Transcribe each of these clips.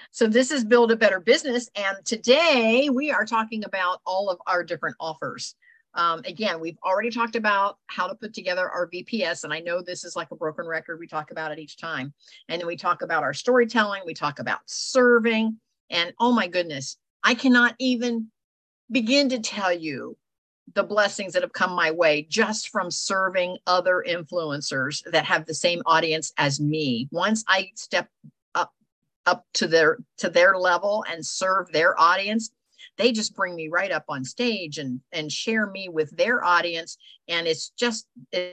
So this is Build a Better Business. And today we are talking about all of our different offers. Again, we've already talked about how to put together our VPS. And I know this is like a broken record. We talk about it each time. And then we talk about our storytelling. We talk about serving. And oh my goodness, I cannot even begin to tell you the blessings that have come my way just from serving other influencers that have the same audience as me. Once I step up to their level and serve their audience, they just bring me right up on stage and share me with their audience. And it's just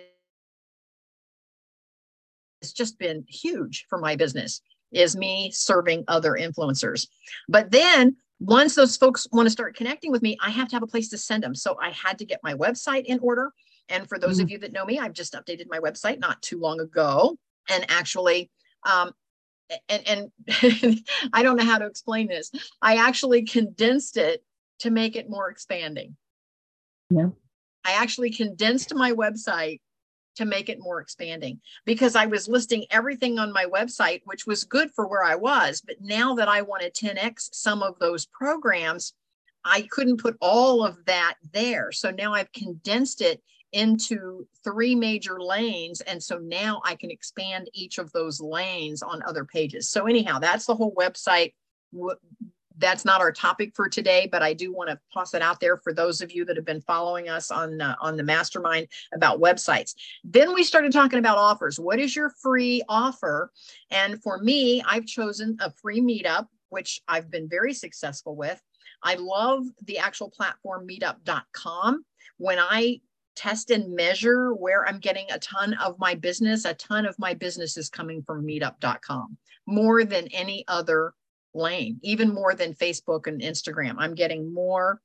been huge for my business, is me serving other influencers. But then once those folks want to start connecting with me, I have to have a place to send them. So I had to get my website in order. And for those of you that know me, I've just updated my website not too long ago. And actually, and I don't know how to explain this. I actually condensed it to make it more expanding. Yeah. I actually condensed my website to make it more expanding, because I was listing everything on my website, which was good for where I was. But now that I want to 10X some of those programs, I couldn't put all of that there. So now I've condensed it into 3 major lanes. And so now I can expand each of those lanes on other pages. So anyhow, that's the whole website. That's not our topic for today, but I do want to toss it out there for those of you that have been following us on the mastermind about websites. Then we started talking about offers. What is your free offer? And for me, I've chosen a free meetup, which I've been very successful with. I love the actual platform meetup.com. When I test and measure where I'm getting a ton of my business is coming from meetup.com more than any other lane, even more than Facebook and Instagram. I'm getting more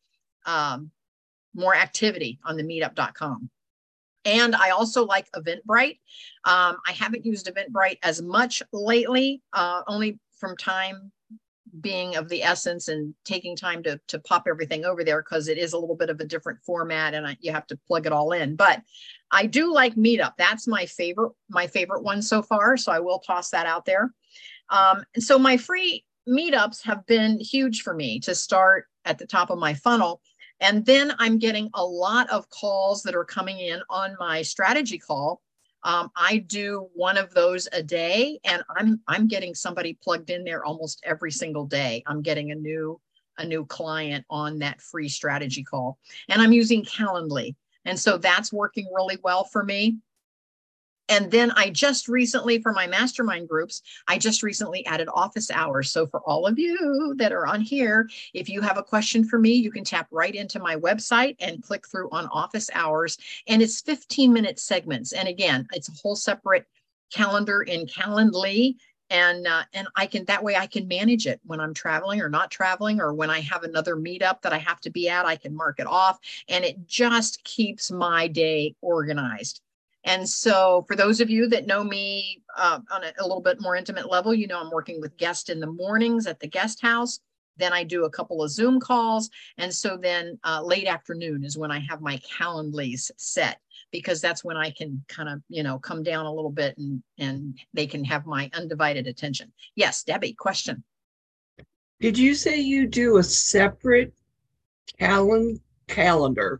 activity on the meetup.com. And I also like Eventbrite. I haven't used Eventbrite as much lately, only from time being of the essence and taking time to pop everything over there, because it is a little bit of a different format and you have to plug it all in. But I do like Meetup. That's my favorite one so far. So I will toss that out there. And so my free meetups have been huge for me to start at the top of my funnel. And then I'm getting a lot of calls that are coming in on my strategy call. I do one of those a day, and I'm getting somebody plugged in there almost every single day. I'm getting a new client on that free strategy call, and I'm using Calendly. And so that's working really well for me. And then I just recently, for my mastermind groups, I just recently added office hours. So for all of you that are on here, if you have a question for me, you can tap right into my website and click through on office hours. And it's 15-minute segments. And again, it's a whole separate calendar in Calendly. And I can, that way I can manage it when I'm traveling or not traveling, or when I have another meetup that I have to be at, I can mark it off. And it just keeps my day organized. And so for those of you that know me on a little bit more intimate level, you know I'm working with guests in the mornings at the guest house. Then I do a couple of Zoom calls. And so then late afternoon is when I have my Calendlys set, because that's when I can kind of, come down a little bit and they can have my undivided attention. Yes, Debbie, question. Did you say you do a separate calendar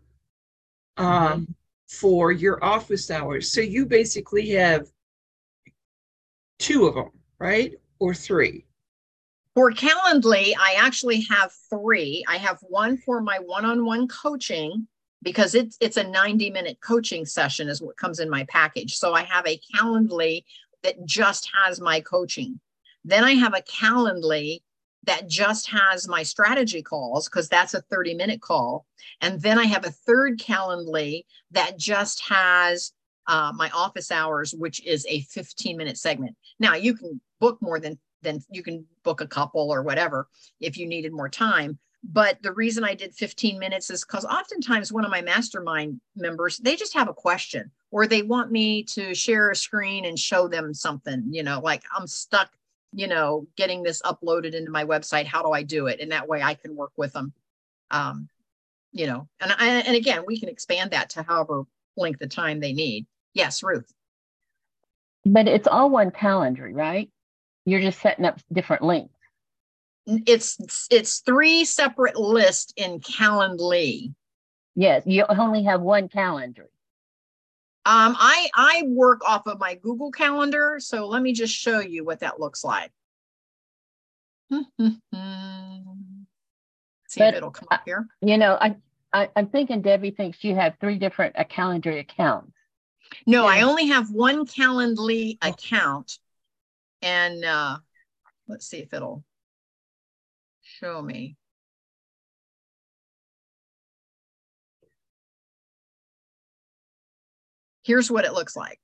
for your office hours? So you basically have 2 of them, right? Or 3? For Calendly, I actually have 3. I have one for my one-on-one coaching, because it's a 90-minute coaching session is what comes in my package. So I have a Calendly that just has my coaching. Then I have a Calendly that just has my strategy calls, because that's a 30-minute call. And then I have a third Calendly that just has my office hours, which is a 15-minute segment. Now you can book more than you can book a couple or whatever if you needed more time. But the reason I did 15 minutes is because oftentimes one of my mastermind members, they just have a question, or they want me to share a screen and show them something, like I'm stuck, getting this uploaded into my website. How do I do it? And that way I can work with them. And again, we can expand that to however length of time they need. Yes, Ruth. But it's all one calendar, right? You're just setting up different links. It's three separate lists in Calendly. Yes, you only have one calendar. I work off of my Google Calendar, so let me just show you what that looks like. See if it'll come up here. You know, I'm thinking Debbie thinks you have three different calendar accounts. No, yeah. I only have one Calendly account, and let's see if it'll show me. Here's what it looks like.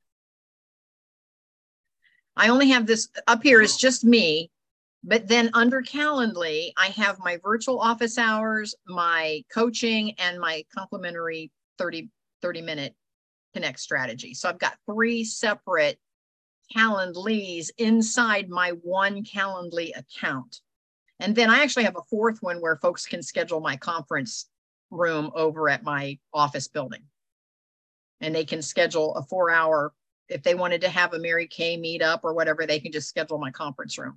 I only have this up here is just me, but then under Calendly, I have my virtual office hours, my coaching, and my complimentary 30-minute Connect strategy. So I've got three separate Calendlys inside my one Calendly account. And then I actually have a fourth one where folks can schedule my conference room over at my office building. And they can schedule a 4-hour, if they wanted to have a Mary Kay meetup or whatever, they can just schedule my conference room.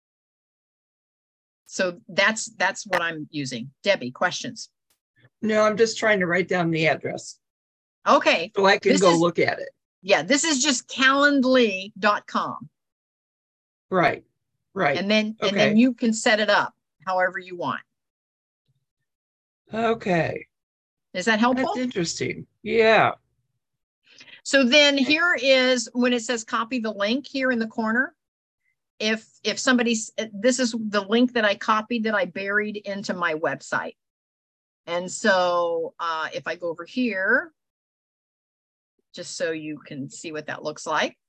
So that's what I'm using. Debbie, questions? No, I'm just trying to write down the address. Okay. So I can go look at it. Yeah, this is just calendly.com. Right. And then you can set it up however you want. Okay. Is that helpful? That's interesting. Yeah. So then here is when it says copy the link here in the corner. If somebody's, this is the link that I copied that I buried into my website. And so if I go over here, just so you can see what that looks like.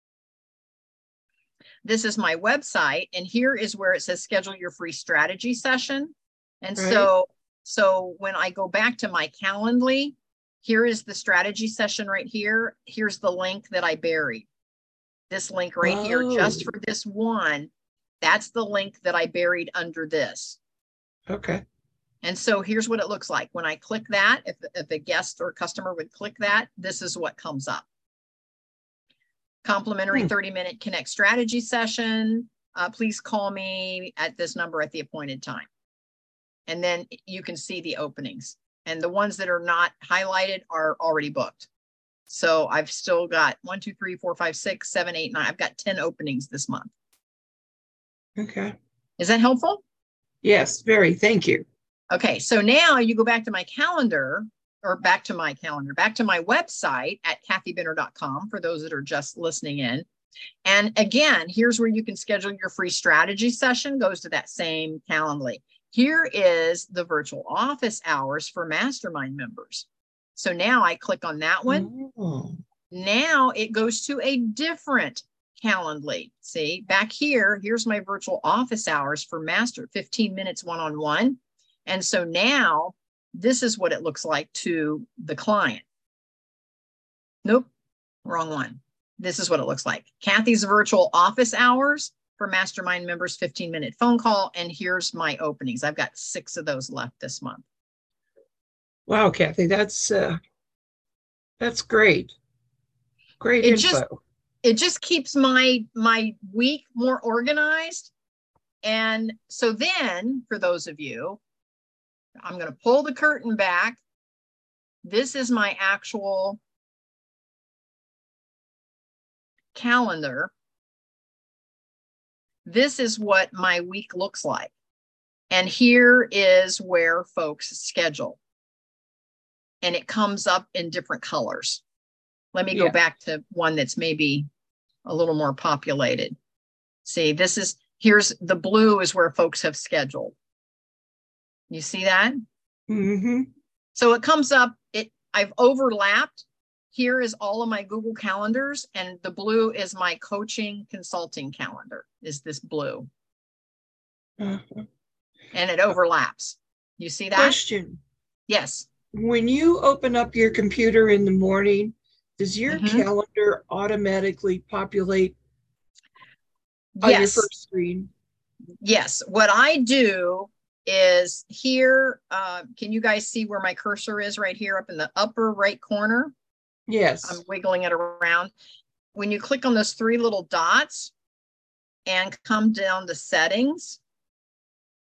This is my website, and here is where it says schedule your free strategy session. And right. So when I go back to my Calendly, here is the strategy session right here. Here's the link that I buried. This link right here, just for this one, that's the link that I buried under this. Okay. And so here's what it looks like. When I click that, if a guest or customer would click that, this is what comes up. Complimentary 30-minute Connect strategy session. Please call me at this number at the appointed time. And then you can see the openings. And the ones that are not highlighted are already booked. So I've still got 1, 2, 3, 4, 5, 6, 7, 8, 9. I've got 10 openings this month. Okay. Is that helpful? Yes, very. Thank you. Okay. So now you go back to my calendar, or back to my website at kathybinner.com for those that are just listening in. And again, here's where you can schedule your free strategy session, goes to that same Calendly. Here is the virtual office hours for mastermind members. So now I click on that one. Oh. Now it goes to a different Calendly. See, back here, here's my virtual office hours for 15 minutes one-on-one. And so now this is what it looks like to the client. Nope, wrong one. This is what it looks like. Kathy's virtual office hours for mastermind members, 15-minute phone call. And here's my openings. I've got 6 of those left this month. Wow, Kathy, that's great. Great info. It just keeps my week more organized. And so then for those of you, I'm going to pull the curtain back. This is my actual calendar. This is what my week looks like. And here is where folks schedule. And it comes up in different colors. Let me go back to one that's maybe a little more populated. See, here's the blue is where folks have scheduled. You see that? Mm-hmm. So it comes up, I've overlapped. Here is all of my Google calendars, and the blue is my coaching consulting calendar, is this blue. Uh-huh. And it overlaps. You see that? Question. Yes. When you open up your computer in the morning, does your calendar automatically populate on your first screen? Yes. What I do is here, can you guys see where my cursor is right here up in the upper right corner? Yes. I'm wiggling it around. When you click on those 3 little dots and come down to settings,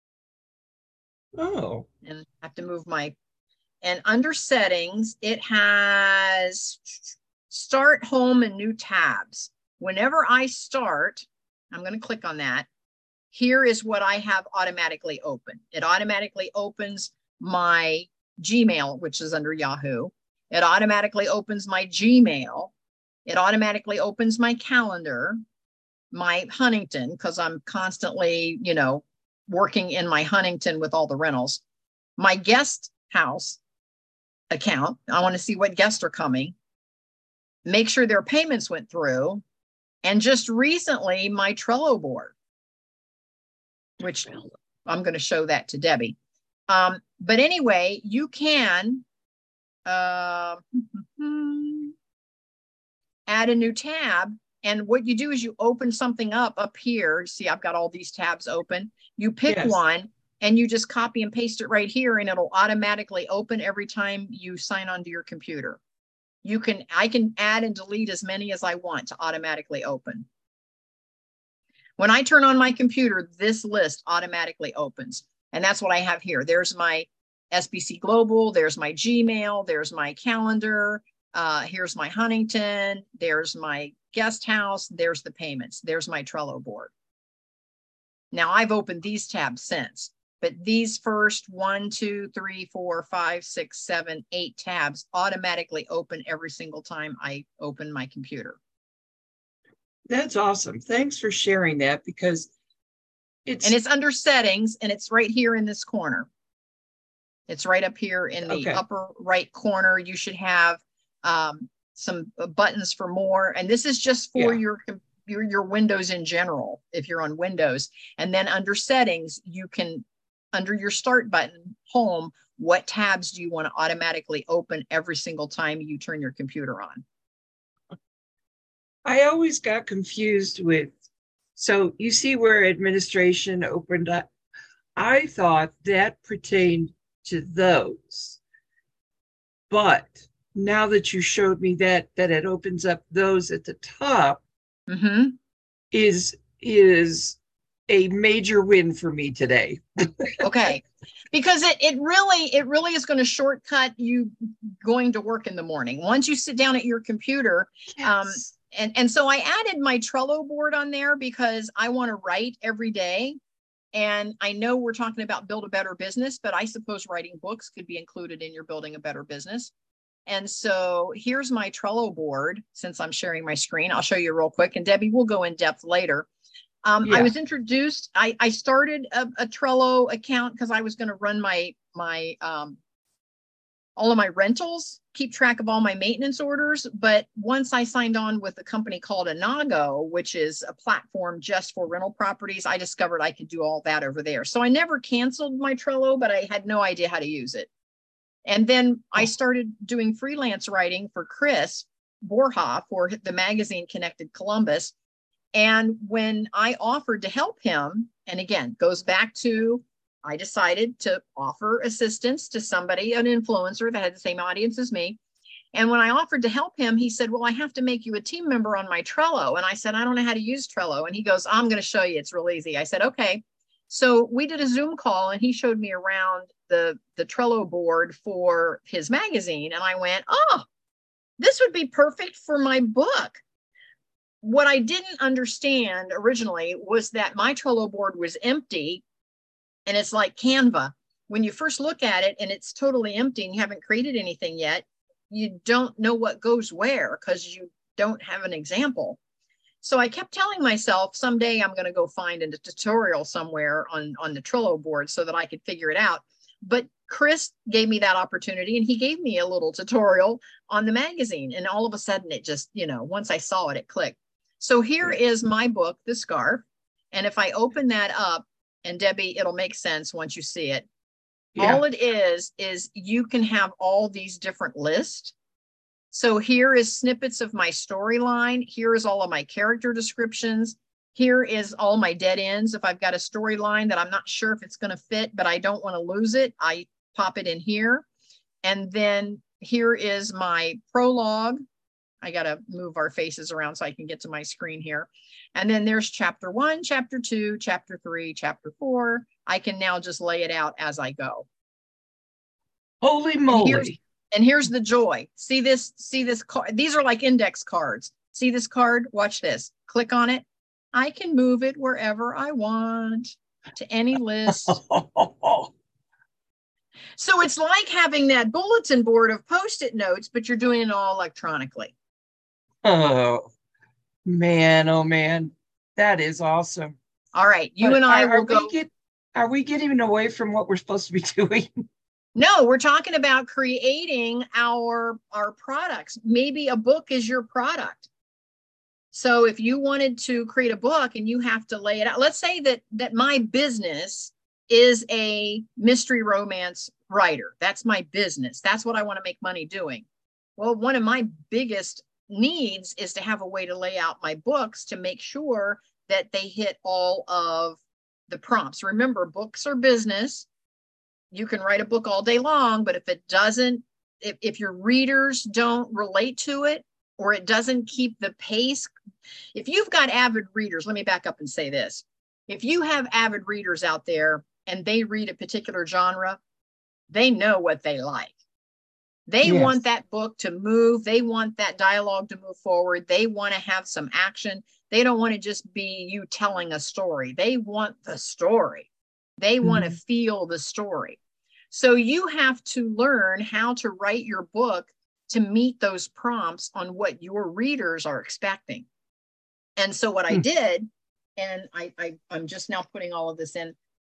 Oh. And I have to move my, and under settings, it has start, home, and new tabs. Whenever I start, I'm going to click on that. Here is what I have automatically open. It automatically opens my Gmail, which is under Yahoo. It automatically opens my Gmail. It automatically opens my calendar, my Huntington, because I'm constantly, you know, working in my Huntington with all the rentals, my guest house account. I want to see what guests are coming, make sure their payments went through, and just recently my Trello board, which I'm going to show that to Debbie. But anyway, you can add a new tab. And what you do is you open something up here. See, I've got all these tabs open. You pick one and you just copy and paste it right here, and it'll automatically open every time you sign onto your computer. I can add and delete as many as I want to automatically open. When I turn on my computer, this list automatically opens. And that's what I have here. There's my SBC Global, there's my Gmail, there's my calendar, here's my Huntington, there's my guest house, there's the payments, there's my Trello board. Now I've opened these tabs since, but these first 1, 2, 3, 4, 5, 6, 7, 8 tabs automatically open every single time I open my computer. That's awesome. Thanks for sharing that, because it's under settings, and it's right here in this corner. It's right up here in the upper right corner. You should have some buttons for more. And this is just for your Windows in general, if you're on Windows. And then under settings, you can, under your start button, home, what tabs do you want to automatically open every single time you turn your computer on? I always got confused with, so you see where administration opened up. I thought that pertained to those. But now that you showed me that it opens up those at the top, is a major win for me today. Okay. Because it really is going to shortcut you going to work in the morning. Once you sit down at your computer, and so I added my Trello board on there because I want to write every day. And I know we're talking about build a better business, but I suppose writing books could be included in your building a better business. And so here's my Trello board. Since I'm sharing my screen, I'll show you real quick, and Debbie will go in depth later. I was introduced, I started a Trello account because I was going to run my all of my rentals, keep track of all my maintenance orders. But once I signed on with a company called Inago, which is a platform just for rental properties, I discovered I could do all that over there. So I never canceled my Trello, but I had no idea how to use it. And then I started doing freelance writing for Chris Borja for the magazine Connected Columbus. And when I offered to help him, and again, goes back to, I decided to offer assistance to somebody, an influencer that had the same audience as me. And when I offered to help him, he said, well, I have to make you a team member on my Trello. And I said, I don't know how to use Trello. And he goes, I'm going to show you. It's real easy. I said, okay. So we did a Zoom call, and he showed me around the Trello board for his magazine. And I went, oh, this would be perfect for my book. What I didn't understand originally was that my Trello board was empty. And it's like Canva. When you first look at it and it's totally empty and you haven't created anything yet, you don't know what goes where because you don't have an example. So I kept telling myself someday I'm going to go find a tutorial somewhere on the Trello board so that I could figure it out. But Chris gave me that opportunity, and he gave me a little tutorial on the magazine. And all of a sudden it just, once I saw it, it clicked. So here is my book, The Scarf. And if I open that up, and Debbie, it'll make sense once you see it. Yeah. All it is you can have all these different lists. So here is snippets of my storyline. Here is all of my character descriptions. Here is all my dead ends. If I've got a storyline that I'm not sure if it's going to fit, but I don't want to lose it, I pop it in here. And then here is my prologue. I got to move our faces around so I can get to my screen here. And then there's chapter 1, chapter 2, chapter 3, chapter 4. I can now just lay it out as I go. Holy moly. And here's the joy. See this card? These are like index cards. See this card? Watch this. Click on it. I can move it wherever I want to any list. So it's like having that bulletin board of Post-it notes, but you're doing it all electronically. Oh man. That is awesome. All right. You and I will go. Are we getting away from what we're supposed to be doing? No, we're talking about creating our products. Maybe a book is your product. So if you wanted to create a book and you have to lay it out, let's say that my business is a mystery romance writer. That's my business. That's what I want to make money doing. Well, one of my biggest needs is to have a way to lay out my books to make sure that they hit all of the prompts. Remember, books are business. You can write a book all day long, but if it doesn't, if your readers don't relate to it, or it doesn't keep the pace, if you've got avid readers, let me back up and say this. If you have avid readers out there and they read a particular genre, they know what they like. They want that book to move. They want that dialogue to move forward. They want to have some action. They don't want to just be you telling a story. They want the story. They want to feel the story. So you have to learn how to write your book to meet those prompts on what your readers are expecting. And so what I did, and I'm just now putting all of this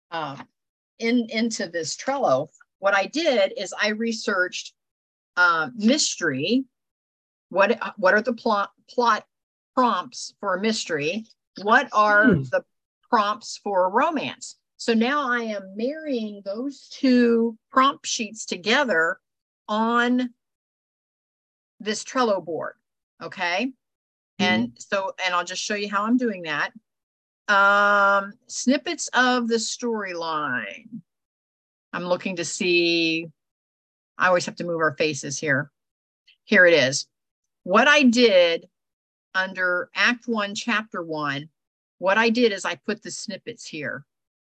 into this Trello. What I did is I researched mystery. What are the plot prompts for a mystery? What are the prompts for a romance? So now I am marrying those two prompt sheets together on this Trello board. Okay. And I'll just show you how I'm doing that. Snippets of the storyline. I'm looking to see, I always have to move our faces here. Here it is. What I did under Act 1, Chapter 1, what I did is I put the snippets here.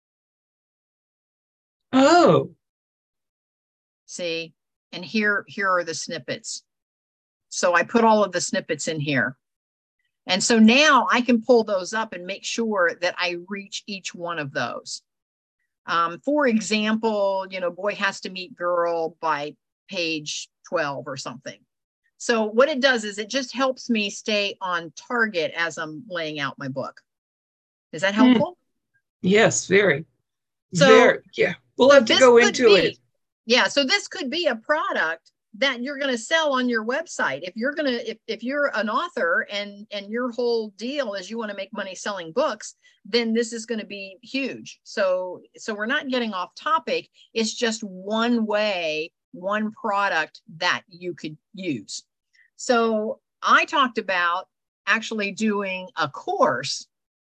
Oh. See, and here are the snippets. So I put all of the snippets in here. And so now I can pull those up and make sure that I reach each one of those. For example, boy has to meet girl by page 12 or something. So what it does is it just helps me stay on target as I'm laying out my book. Is that helpful? Yes, very. So very, yeah, we'll have to go into it. Yeah, so this could be a product that you're going to sell on your website. If you're an author and your whole deal is you want to make money selling books, then this is going to be huge. So we're not getting off topic. It's just one way, one product that you could use. So I talked about actually doing a course.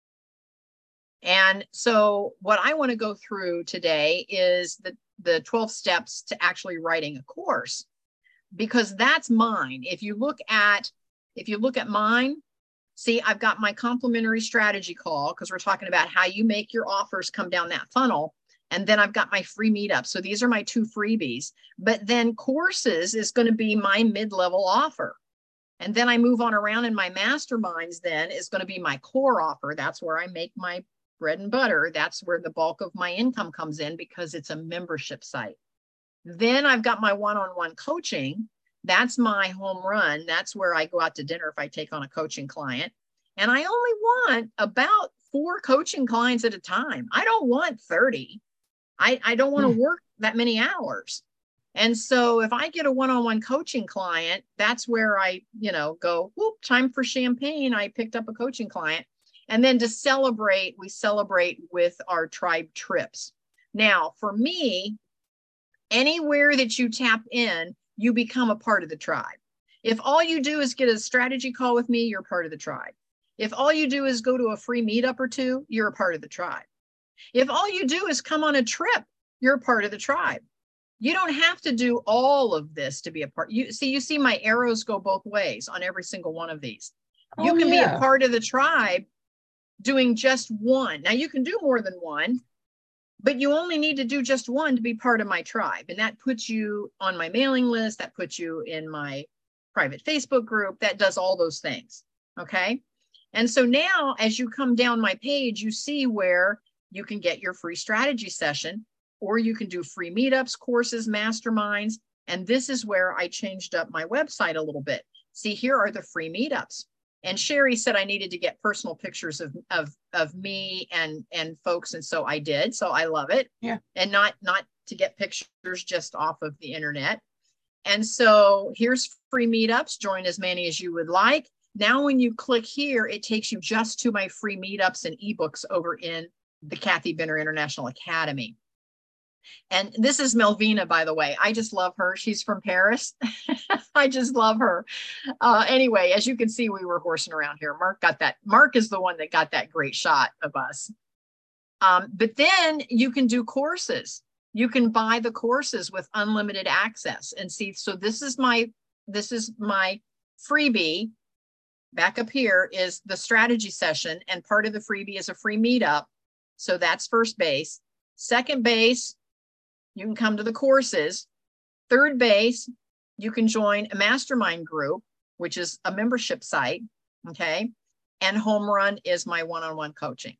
And so what I want to go through today is the 12 steps to actually writing a course, because that's mine. If you look at mine, see, I've got my complimentary strategy call, because we're talking about how you make your offers come down that funnel. And then I've got my free meetup. So these are my 2 freebies, but then courses is going to be my mid-level offer. And then I move on around in my masterminds, then is going to be my core offer. That's where I make my bread and butter. That's where the bulk of my income comes in, because it's a membership site. Then I've got my one-on-one coaching. That's my home run. That's where I go out to dinner if I take on a coaching client. And I only want about 4 coaching clients at a time. I don't want 30. I don't want to work that many hours. And so if I get a one-on-one coaching client, that's where I, go, whoop, time for champagne. I picked up a coaching client. And then to celebrate, we celebrate with our tribe trips. Now, for me, anywhere that you tap in, you become a part of the tribe. If all you do is get a strategy call with me, you're part of the tribe. If all you do is go to a free meetup or 2, you're a part of the tribe. If all you do is come on a trip, you're a part of the tribe. You don't have to do all of this to be a part. You see my arrows go both ways on every single one of these. You can be a part of the tribe doing just one. Now you can do more than one, but you only need to do just one to be part of my tribe. And that puts you on my mailing list. That puts you in my private Facebook group. That does all those things. Okay. And so now as you come down my page, you see where you can get your free strategy session, or you can do free meetups, courses, masterminds. And this is where I changed up my website a little bit. See, here are the free meetups. And Sherry said I needed to get personal pictures of me and folks. And so I did. So I love it. Yeah. And not to get pictures just off of the internet. And so here's free meetups. Join as many as you would like. Now, when you click here, it takes you just to my free meetups and ebooks over in the Kathy Bender International Academy. And this is Melvina, by the way. I just love her. She's from Paris. I just love her. Anyway, as you can see, we were horsing around here. Mark is the one that got that great shot of us. But then you can do courses. You can buy the courses with unlimited access. And see, so this is my freebie. Back up here is the strategy session. And part of the freebie is a free meetup. So that's first base. Second base, you can come to the courses. Third base, you can join a mastermind group, which is a membership site. Okay. And home run is my one-on-one coaching.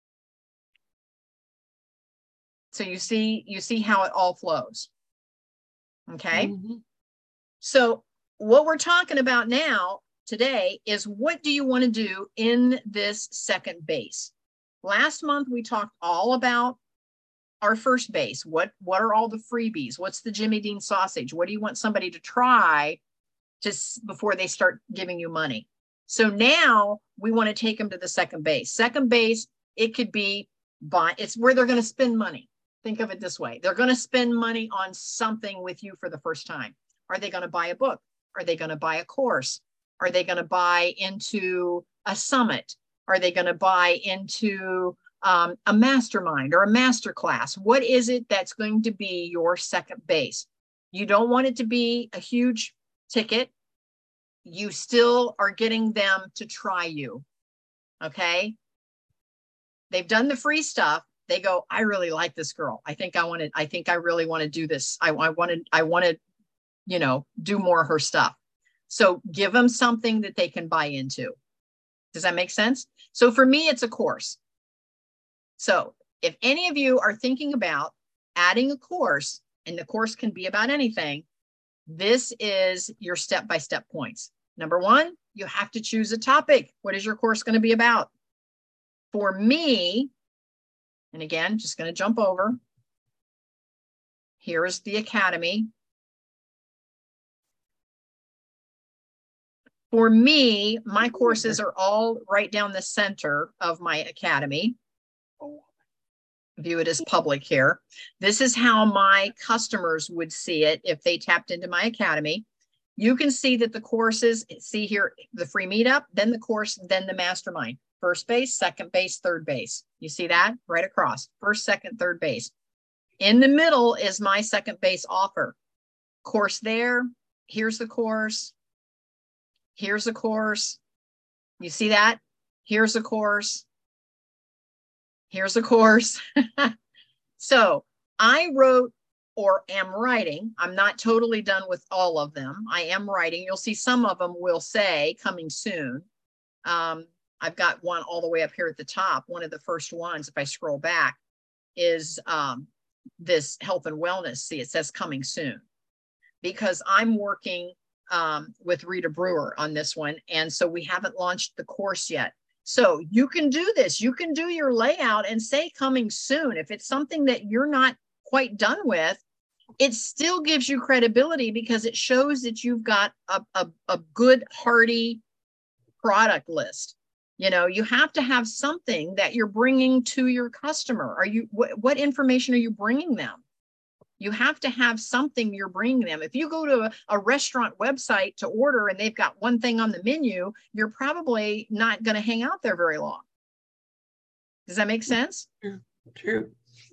So you see how it all flows. Okay. Mm-hmm. So what we're talking about now today is, what do you want to do in this second base? Last month, we talked all about our first base. What are all the freebies? What's the Jimmy Dean sausage? What do you want somebody to try just before they start giving you money? So now we want to take them to the second base. Second base, it could be it's where they're going to spend money. Think of it this way. They're going to spend money on something with you for the first time. Are they going to buy a book? Are they going to buy a course? Are they going to buy into a summit? Are they going to buy into a mastermind or a masterclass? What is it that's going to be your second base? You don't want it to be a huge ticket. You still are getting them to try you. Okay. They've done the free stuff. They go, I really like this girl. I think I really want to do this. I want to, do more of her stuff. So give them something that they can buy into. Does that make sense? So for me, it's a course. So if any of you are thinking about adding a course, and the course can be about anything, this is your step-by-step points. Number one, you have to choose a topic. What is your course going to be about? For me, and again, just going to jump over. Here is the Academy. For me, my courses are all right down the center of my Academy. View it as public here. This is how my customers would see it if they tapped into my Academy. You can see that the courses, see here, the free meetup, then the course, then the mastermind. First base, second base, third base. You see that right across, first, second, third base. In the middle is my second base offer. Course there, here's the course. Here's a course. You see that? Here's a course. Here's a course. So I wrote or am writing. I'm not totally done with all of them. I am writing. You'll see some of them will say coming soon. I've got one all the way up here at the top. One of the first ones, if I scroll back, is this health and wellness. See, it says coming soon, because I'm working with Rita Brewer on this one. And so we haven't launched the course yet. So you can do this. You can do your layout and say coming soon. If it's something that you're not quite done with, it still gives you credibility, because it shows that you've got a good, hearty product list. You have to have something that you're bringing to your customer. What information are you bringing them? You have to have something you're bringing them. If you go to a restaurant website to order and they've got one thing on the menu, you're probably not going to hang out there very long. Does that make sense? True.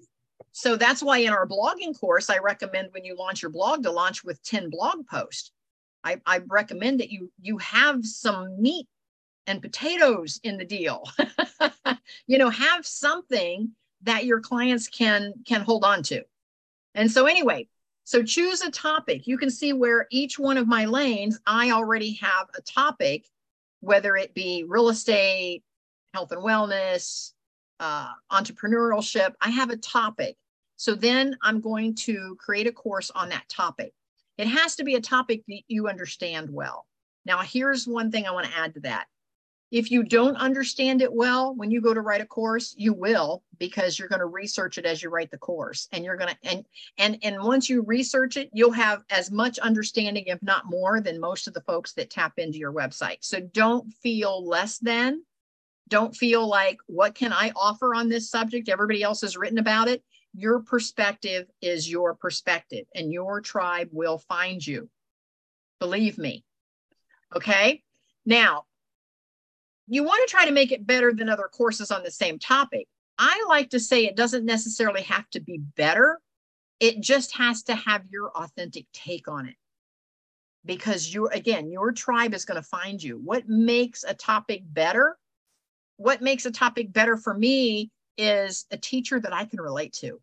So that's why in our blogging course, I recommend when you launch your blog to launch with 10 blog posts. I recommend that you have some meat and potatoes in the deal. Have something that your clients can hold on to. And so anyway, so choose a topic. You can see where each one of my lanes, I already have a topic, whether it be real estate, health and wellness, entrepreneurship. I have a topic. So then I'm going to create a course on that topic. It has to be a topic that you understand well. Now, here's one thing I want to add to that. If you don't understand it well, when you go to write a course, you will, because you're going to research it as you write the course. And you're going to, and once you research it, you'll have as much understanding, if not more, than most of the folks that tap into your website. So don't feel less than. Don't feel like, what can I offer on this subject? Everybody else has written about it. Your perspective is your perspective, and your tribe will find you. Believe me. Okay. Now, you want to try to make it better than other courses on the same topic. I like to say it doesn't necessarily have to be better. It just has to have your authentic take on it. Because your tribe is going to find you. What makes a topic better? What makes a topic better for me is a teacher that I can relate to.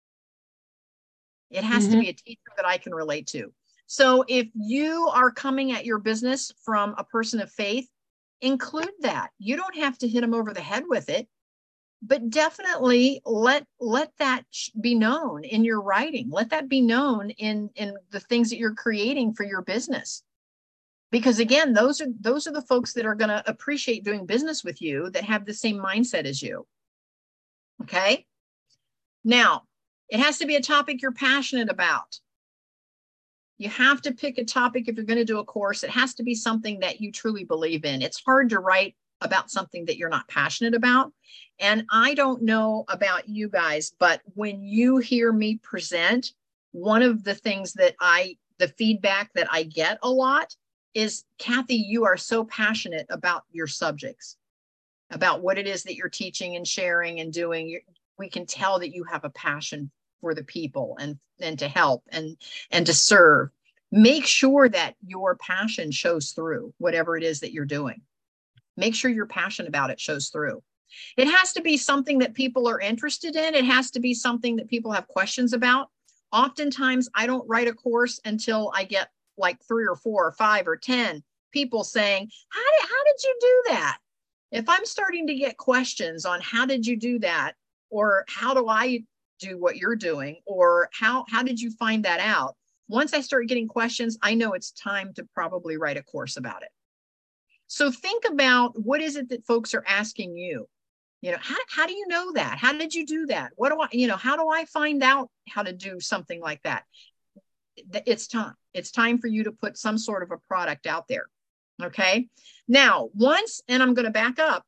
It has to be a teacher that I can relate to. So if you are coming at your business from a person of faith, include that. You don't have to hit them over the head with it, but definitely let that be known in your writing. Let that be known in the things that you're creating for your business. Because again, those are the folks that are going to appreciate doing business with you, that have the same mindset as you. Okay. Now, it has to be a topic you're passionate about. You have to pick a topic if you're going to do a course. It has to be something that you truly believe in. It's hard to write about something that you're not passionate about. And I don't know about you guys, but when you hear me present, one of the things that the feedback that I get a lot is, Kathy, you are so passionate about your subjects, about what it is that you're teaching and sharing and doing. We can tell that you have a passion for the people and to help and to serve. Make sure that your passion shows through whatever it is that you're doing. Make sure your passion about it shows through. It has to be something that people are interested in. It has to be something that people have questions about. Oftentimes, I don't write a course until I get like 3 or 4 or 5 or 10 people saying, how did you do that? If I'm starting to get questions on how did you do that, or how do I do what you're doing, or how did you find that out? Once I start getting questions, I know it's time to probably write a course about it. So think about, what is it that folks are asking you? How do you know that? How did you do that? How do I find out how to do something like that? It's time. It's time for you to put some sort of a product out there. Okay. Now, and I'm going to back up.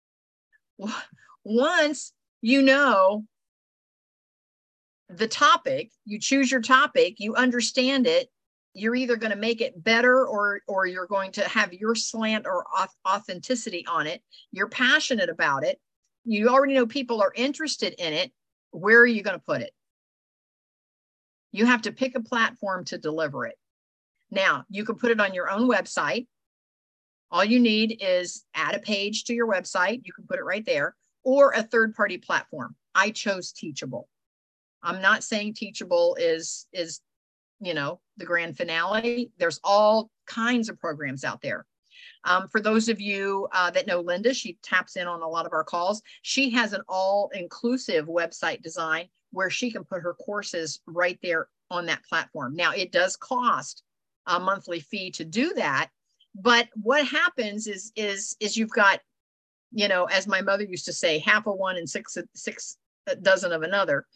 Once you know the topic, you choose your topic, you understand it, you're either going to make it better or you're going to have your slant or authenticity on it. You're passionate about it. You already know people are interested in it. Where are you going to put it? You have to pick a platform to deliver it. Now, you can put it on your own website. All you need is add a page to your website. You can put it right there, or a third-party platform. I chose Teachable. I'm not saying Teachable is the grand finale. There's all kinds of programs out there. For those of you that know Linda, she taps in on a lot of our calls. She has an all-inclusive website design where she can put her courses right there on that platform. Now, it does cost a monthly fee to do that, but what happens is you've got, as my mother used to say, half of one and six dozen of another.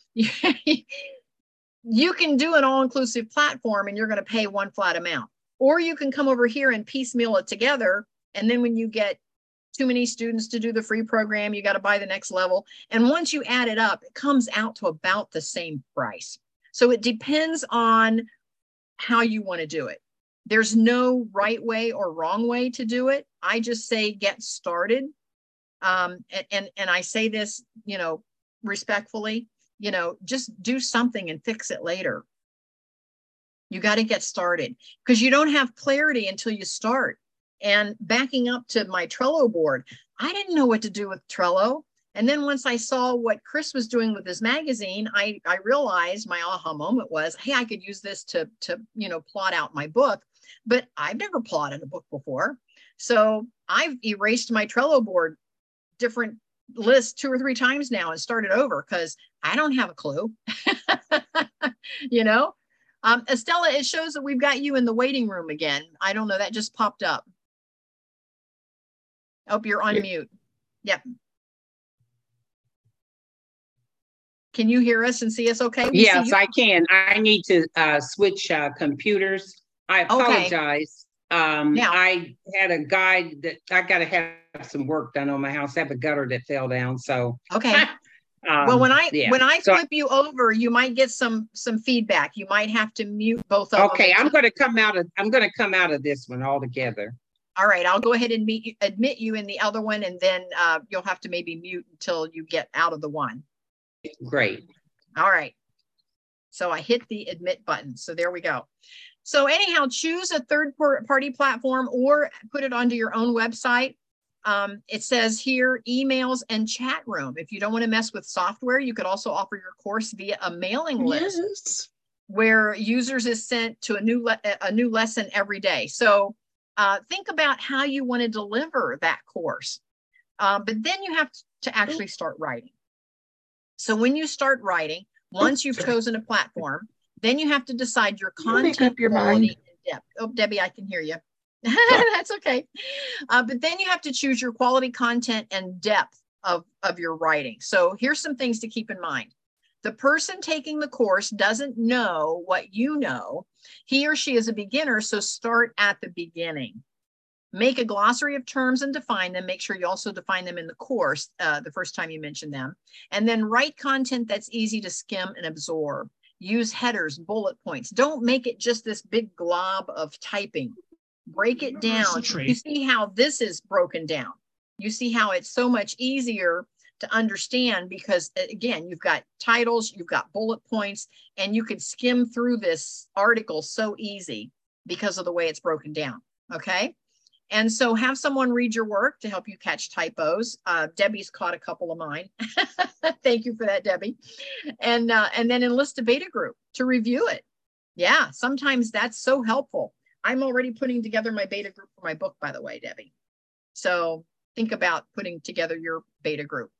You can do an all-inclusive platform and you're going to pay one flat amount. Or you can come over here and piecemeal it together. And then when you get too many students to do the free program, you got to buy the next level. And once you add it up, it comes out to about the same price. So it depends on how you want to do it. There's no right way or wrong way to do it. I just say get started. And I say this, respectfully. you know, just do something and fix it later. You got to get started because you don't have clarity until you start. And backing up to my Trello board, I didn't know what to do with Trello. And then once I saw what Chris was doing with his magazine, I realized my aha moment was, hey, I could use this to you know, plot out my book. But I've never plotted a book before. So I've erased my Trello board, different lists 2 or 3 times now, and started over because I don't have a clue. You know, Estella, it shows that we've got you in the waiting room again. I don't know, that just popped up. Oh, you're on mute. Yep. Can you hear us and see us okay? Yes, I can. I need to switch computers. I apologize. Now, I had a guide that I got to have some work done on my house. I have a gutter that fell down. So okay. Well, when I flip you over, you might get some feedback. You might have to mute both of them. Okay, I'm going to come out of this one altogether. All right, I'll go ahead and admit you in the other one, and then you'll have to maybe mute until you get out of the one. Great. All right. So I hit the admit button. So there we go. So anyhow, choose a third-party platform or put it onto your own website. It says here, emails and chat room. If you don't want to mess with software, you could also offer your course via a mailing list where users is sent to a new lesson every day. So think about how you want to deliver that course. But then you have to actually start writing. So when you start writing, once you've chosen a platform, then you have to decide your content quality and depth. Oh, Debbie, I can hear you. That's okay. But then you have to choose your quality content and depth of your writing. So here's some things to keep in mind. The person taking the course doesn't know what you know. He or she is a beginner, so start at the beginning. Make a glossary of terms and define them. Make sure you also define them in the course the first time you mention them. And then write content that's easy to skim and absorb. Use headers, bullet points. Don't make it just this big glob of typing. Break it down. You see how this is broken down. You see how it's so much easier to understand because, again, you've got titles, you've got bullet points, and you can skim through this article so easy because of the way it's broken down, okay? And so have someone read your work to help you catch typos. Debbie's caught a couple of mine. Thank you for that, Debbie. And then enlist a beta group to review it. Yeah, sometimes that's so helpful. I'm already putting together my beta group for my book, by the way, Debbie. So think about putting together your beta group.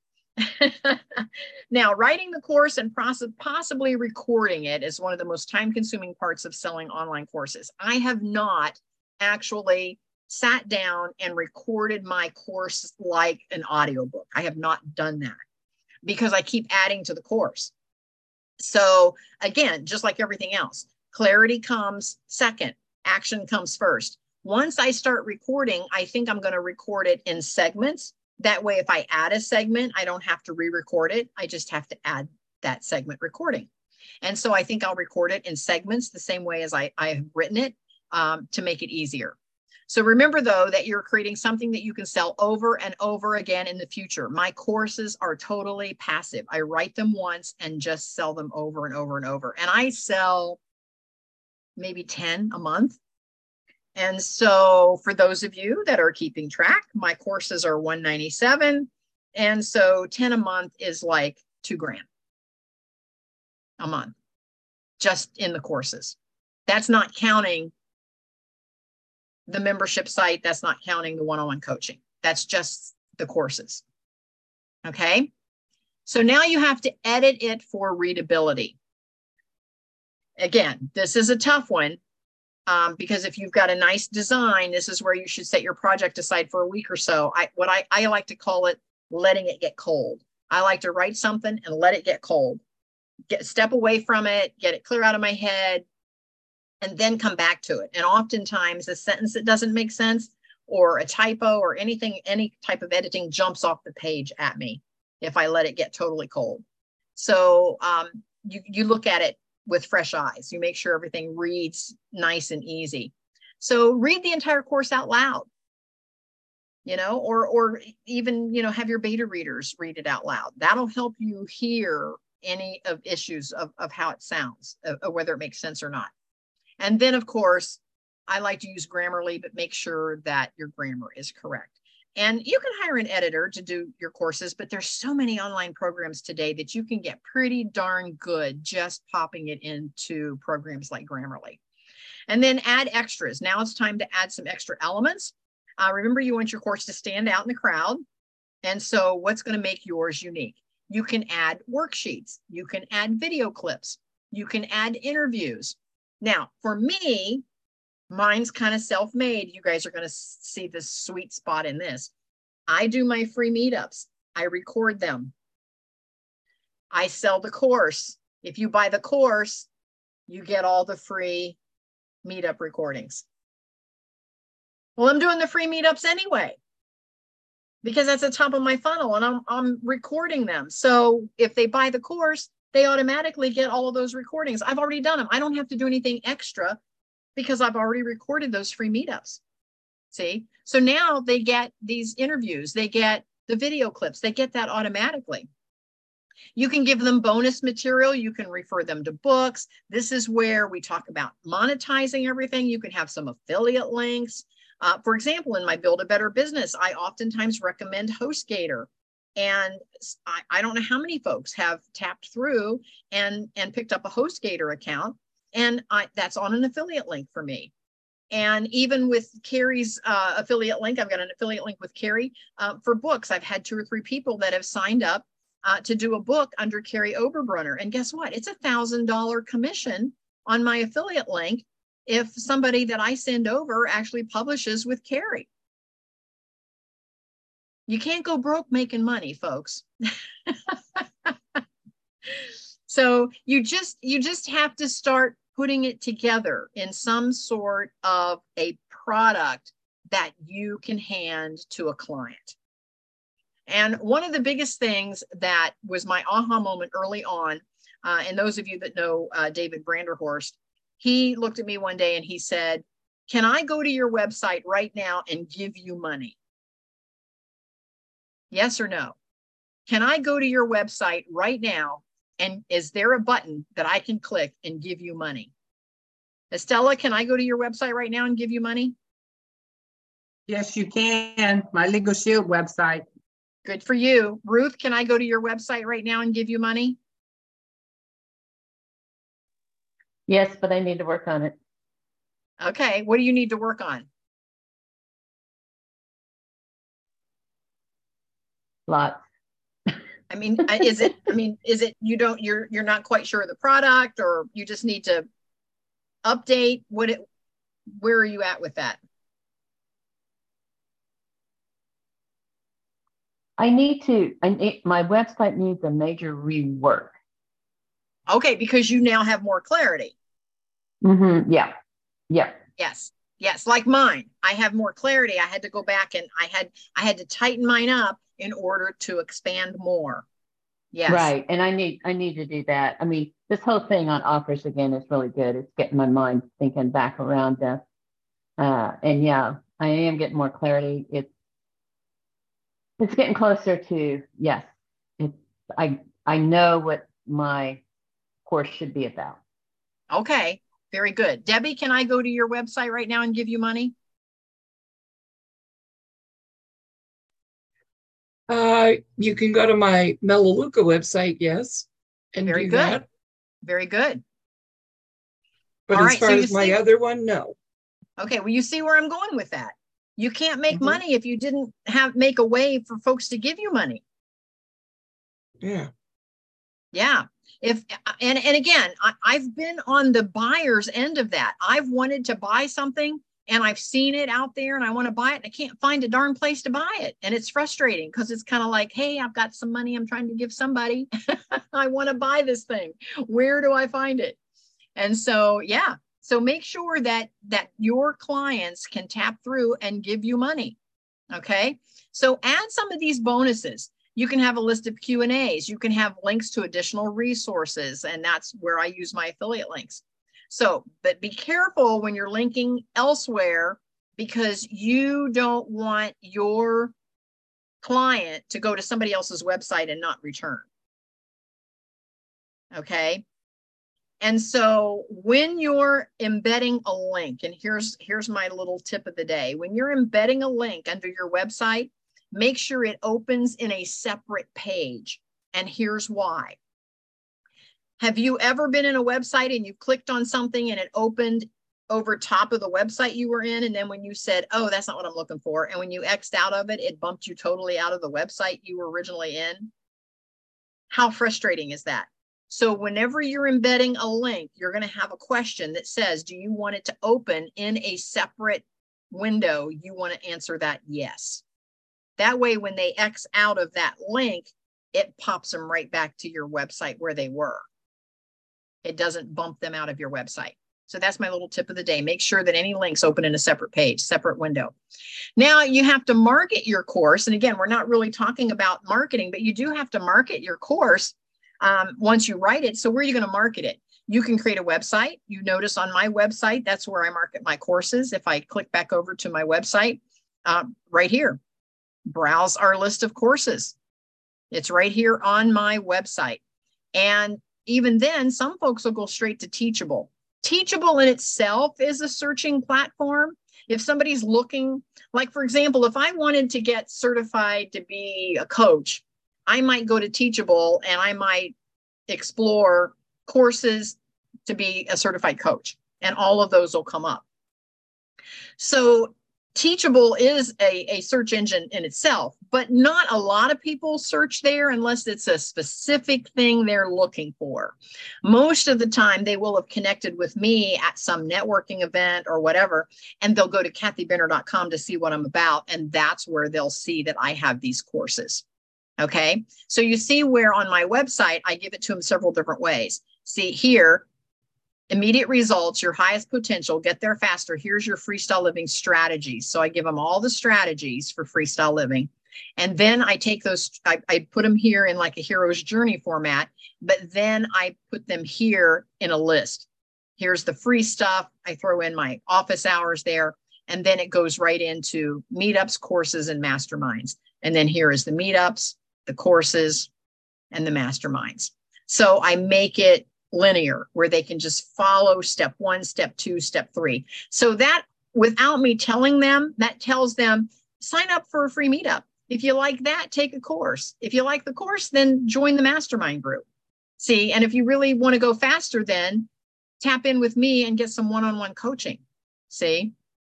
Now, writing the course and possibly recording it is one of the most time-consuming parts of selling online courses. I have not actually sat down and recorded my course like an audiobook. I have not done that because I keep adding to the course. So again, just like everything else, clarity comes second, action comes first. Once I start recording, I think I'm going to record it in segments. That way, if I add a segment, I don't have to re-record it. I just have to add that segment recording. And so I think I'll record it in segments the same way as I have written it to make it easier. So remember, though, that you're creating something that you can sell over and over again in the future. My courses are totally passive. I write them once and just sell them over and over and over. And I sell maybe 10 a month. And so for those of you that are keeping track, my courses are $197. And so 10 a month is like $2,000 a month just in the courses. That's not counting the membership site. That's not counting the one-on-one coaching. That's just the courses. Okay. So now you have to edit it for readability. Again, this is a tough one because if you've got a nice design, this is where you should set your project aside for a week or so. I like to call it letting it get cold. I like to write something and let it get cold. Step away from it, get it clear out of my head, and then come back to it. And oftentimes a sentence that doesn't make sense or a typo or anything, any type of editing jumps off the page at me if I let it get totally cold. So you look at it with fresh eyes. You make sure everything reads nice and easy. So read the entire course out loud, you know, or even, you know, have your beta readers read it out loud. That'll help you hear any of issues of how it sounds, of whether it makes sense or not. And then, of course, I like to use Grammarly, but make sure that your grammar is correct. And you can hire an editor to do your courses, but there's so many online programs today that you can get pretty darn good just popping it into programs like Grammarly. And then add extras. Now it's time to add some extra elements. Remember, you want your course to stand out in the crowd. And so what's going to make yours unique? You can add worksheets. You can add video clips. You can add interviews. Now, for me, mine's kind of self-made. You guys are going to see the sweet spot in this. I do my free meetups. I record them. I sell the course. If you buy the course, you get all the free meetup recordings. Well, I'm doing the free meetups anyway, because that's the top of my funnel and I'm recording them. So if they buy the course, they automatically get all of those recordings. I've already done them. I don't have to do anything extra because I've already recorded those free meetups. See? So now they get these interviews, they get the video clips, they get that automatically. You can give them bonus material. You can refer them to books. This is where we talk about monetizing everything. You can have some affiliate links. For example, in my Build a Better Business, I oftentimes recommend HostGator. And I don't know how many folks have tapped through and picked up a HostGator account. And that's on an affiliate link for me. And even with Carrie's affiliate link, I've got an affiliate link with Carrie for books. I've had 2 or 3 people that have signed up to do a book under Carrie Oberbrunner. And guess what? It's $1,000 commission on my affiliate link if somebody that I send over actually publishes with Carrie. You can't go broke making money, folks. So you just have to start putting it together in some sort of a product that you can hand to a client. And one of the biggest things that was my aha moment early on, and those of you that know David Branderhorst, he looked at me one day and he said, "Can I go to your website right now and give you money? Yes or no? Can I go to your website right now and is there a button that I can click and give you money?" Estella, can I go to your website right now and give you money? Yes, you can. My Legal Shield website. Good for you. Ruth, can I go to your website right now and give you money? Yes, but I need to work on it. Okay. What do you need to work on? Lots. I mean, is it you're not quite sure of the product, or you just need to update where are you at with that? My website needs a major rework. Okay, because you now have more clarity. Mm-hmm. Yeah. Yes, like mine. I have more clarity. I had to go back and I had to tighten mine up in order to expand more. Yes. Right. And I need to do that. I mean, this whole thing on offers again is really good. It's getting my mind thinking back around and yeah, I am getting more clarity. It's getting closer to, yes. I know what my course should be about. Okay. Very good. Debbie, can I go to your website right now and give you money? You can go to my Melaleuca website, yes, and very do good. that. Very good. But all as right, far so as my other one, no. Okay, well, you see where I'm going with that. You can't make Mm-hmm. money if you didn't make a way for folks to give you money. Yeah. Yeah. And again, I've been on the buyer's end of that. I've wanted to buy something and I've seen it out there and I want to buy it and I can't find a darn place to buy it. And it's frustrating because it's kind of like, hey, I've got some money I'm trying to give somebody. I want to buy this thing. Where do I find it? And so, yeah. So make sure that your clients can tap through and give you money. Okay. So add some of these bonuses. You can have a list of Q&As. You can have links to additional resources. And that's where I use my affiliate links. So, but be careful when you're linking elsewhere because you don't want your client to go to somebody else's website and not return. Okay. And so when you're embedding a link, and here's my little tip of the day. When you're embedding a link under your website, make sure it opens in a separate page. And here's why. Have you ever been in a website and you clicked on something and it opened over top of the website you were in? And then when you said, oh, that's not what I'm looking for, and when you X'd out of it, it bumped you totally out of the website you were originally in? How frustrating is that? So whenever you're embedding a link, you're going to have a question that says, do you want it to open in a separate window? You want to answer that yes. That way, when they X out of that link, it pops them right back to your website where they were. It doesn't bump them out of your website. So that's my little tip of the day. Make sure that any links open in a separate page, separate window. Now you have to market your course. And again, we're not really talking about marketing, but you do have to market your course once you write it. So where are you going to market it? You can create a website. You notice on my website, that's where I market my courses. If I click back over to my website, right here, browse our list of courses. It's right here on my website. And even then, some folks will go straight to Teachable. Teachable in itself is a searching platform. If somebody's looking, like for example, if I wanted to get certified to be a coach, I might go to Teachable and I might explore courses to be a certified coach, and all of those will come up. So Teachable is a search engine in itself, but not a lot of people search there unless it's a specific thing they're looking for. Most of the time, they will have connected with me at some networking event or whatever, and they'll go to kathybenner.com to see what I'm about, and that's where they'll see that I have these courses. Okay, so you see where on my website, I give it to them several different ways. See here, immediate results, your highest potential, get there faster. Here's your freestyle living strategies. So I give them all the strategies for freestyle living. And then I take those, I put them here in like a hero's journey format, but then I put them here in a list. Here's the free stuff. I throw in my office hours there, and then it goes right into meetups, courses, and masterminds. And then here is the meetups, the courses, and the masterminds. So I make it linear where they can just follow step 1, step 2, step 3. So that without me telling them, that tells them sign up for a free meetup. If you like that, take a course. If you like the course, then join the mastermind group. See, and if you really want to go faster, then tap in with me and get some one-on-one coaching. See?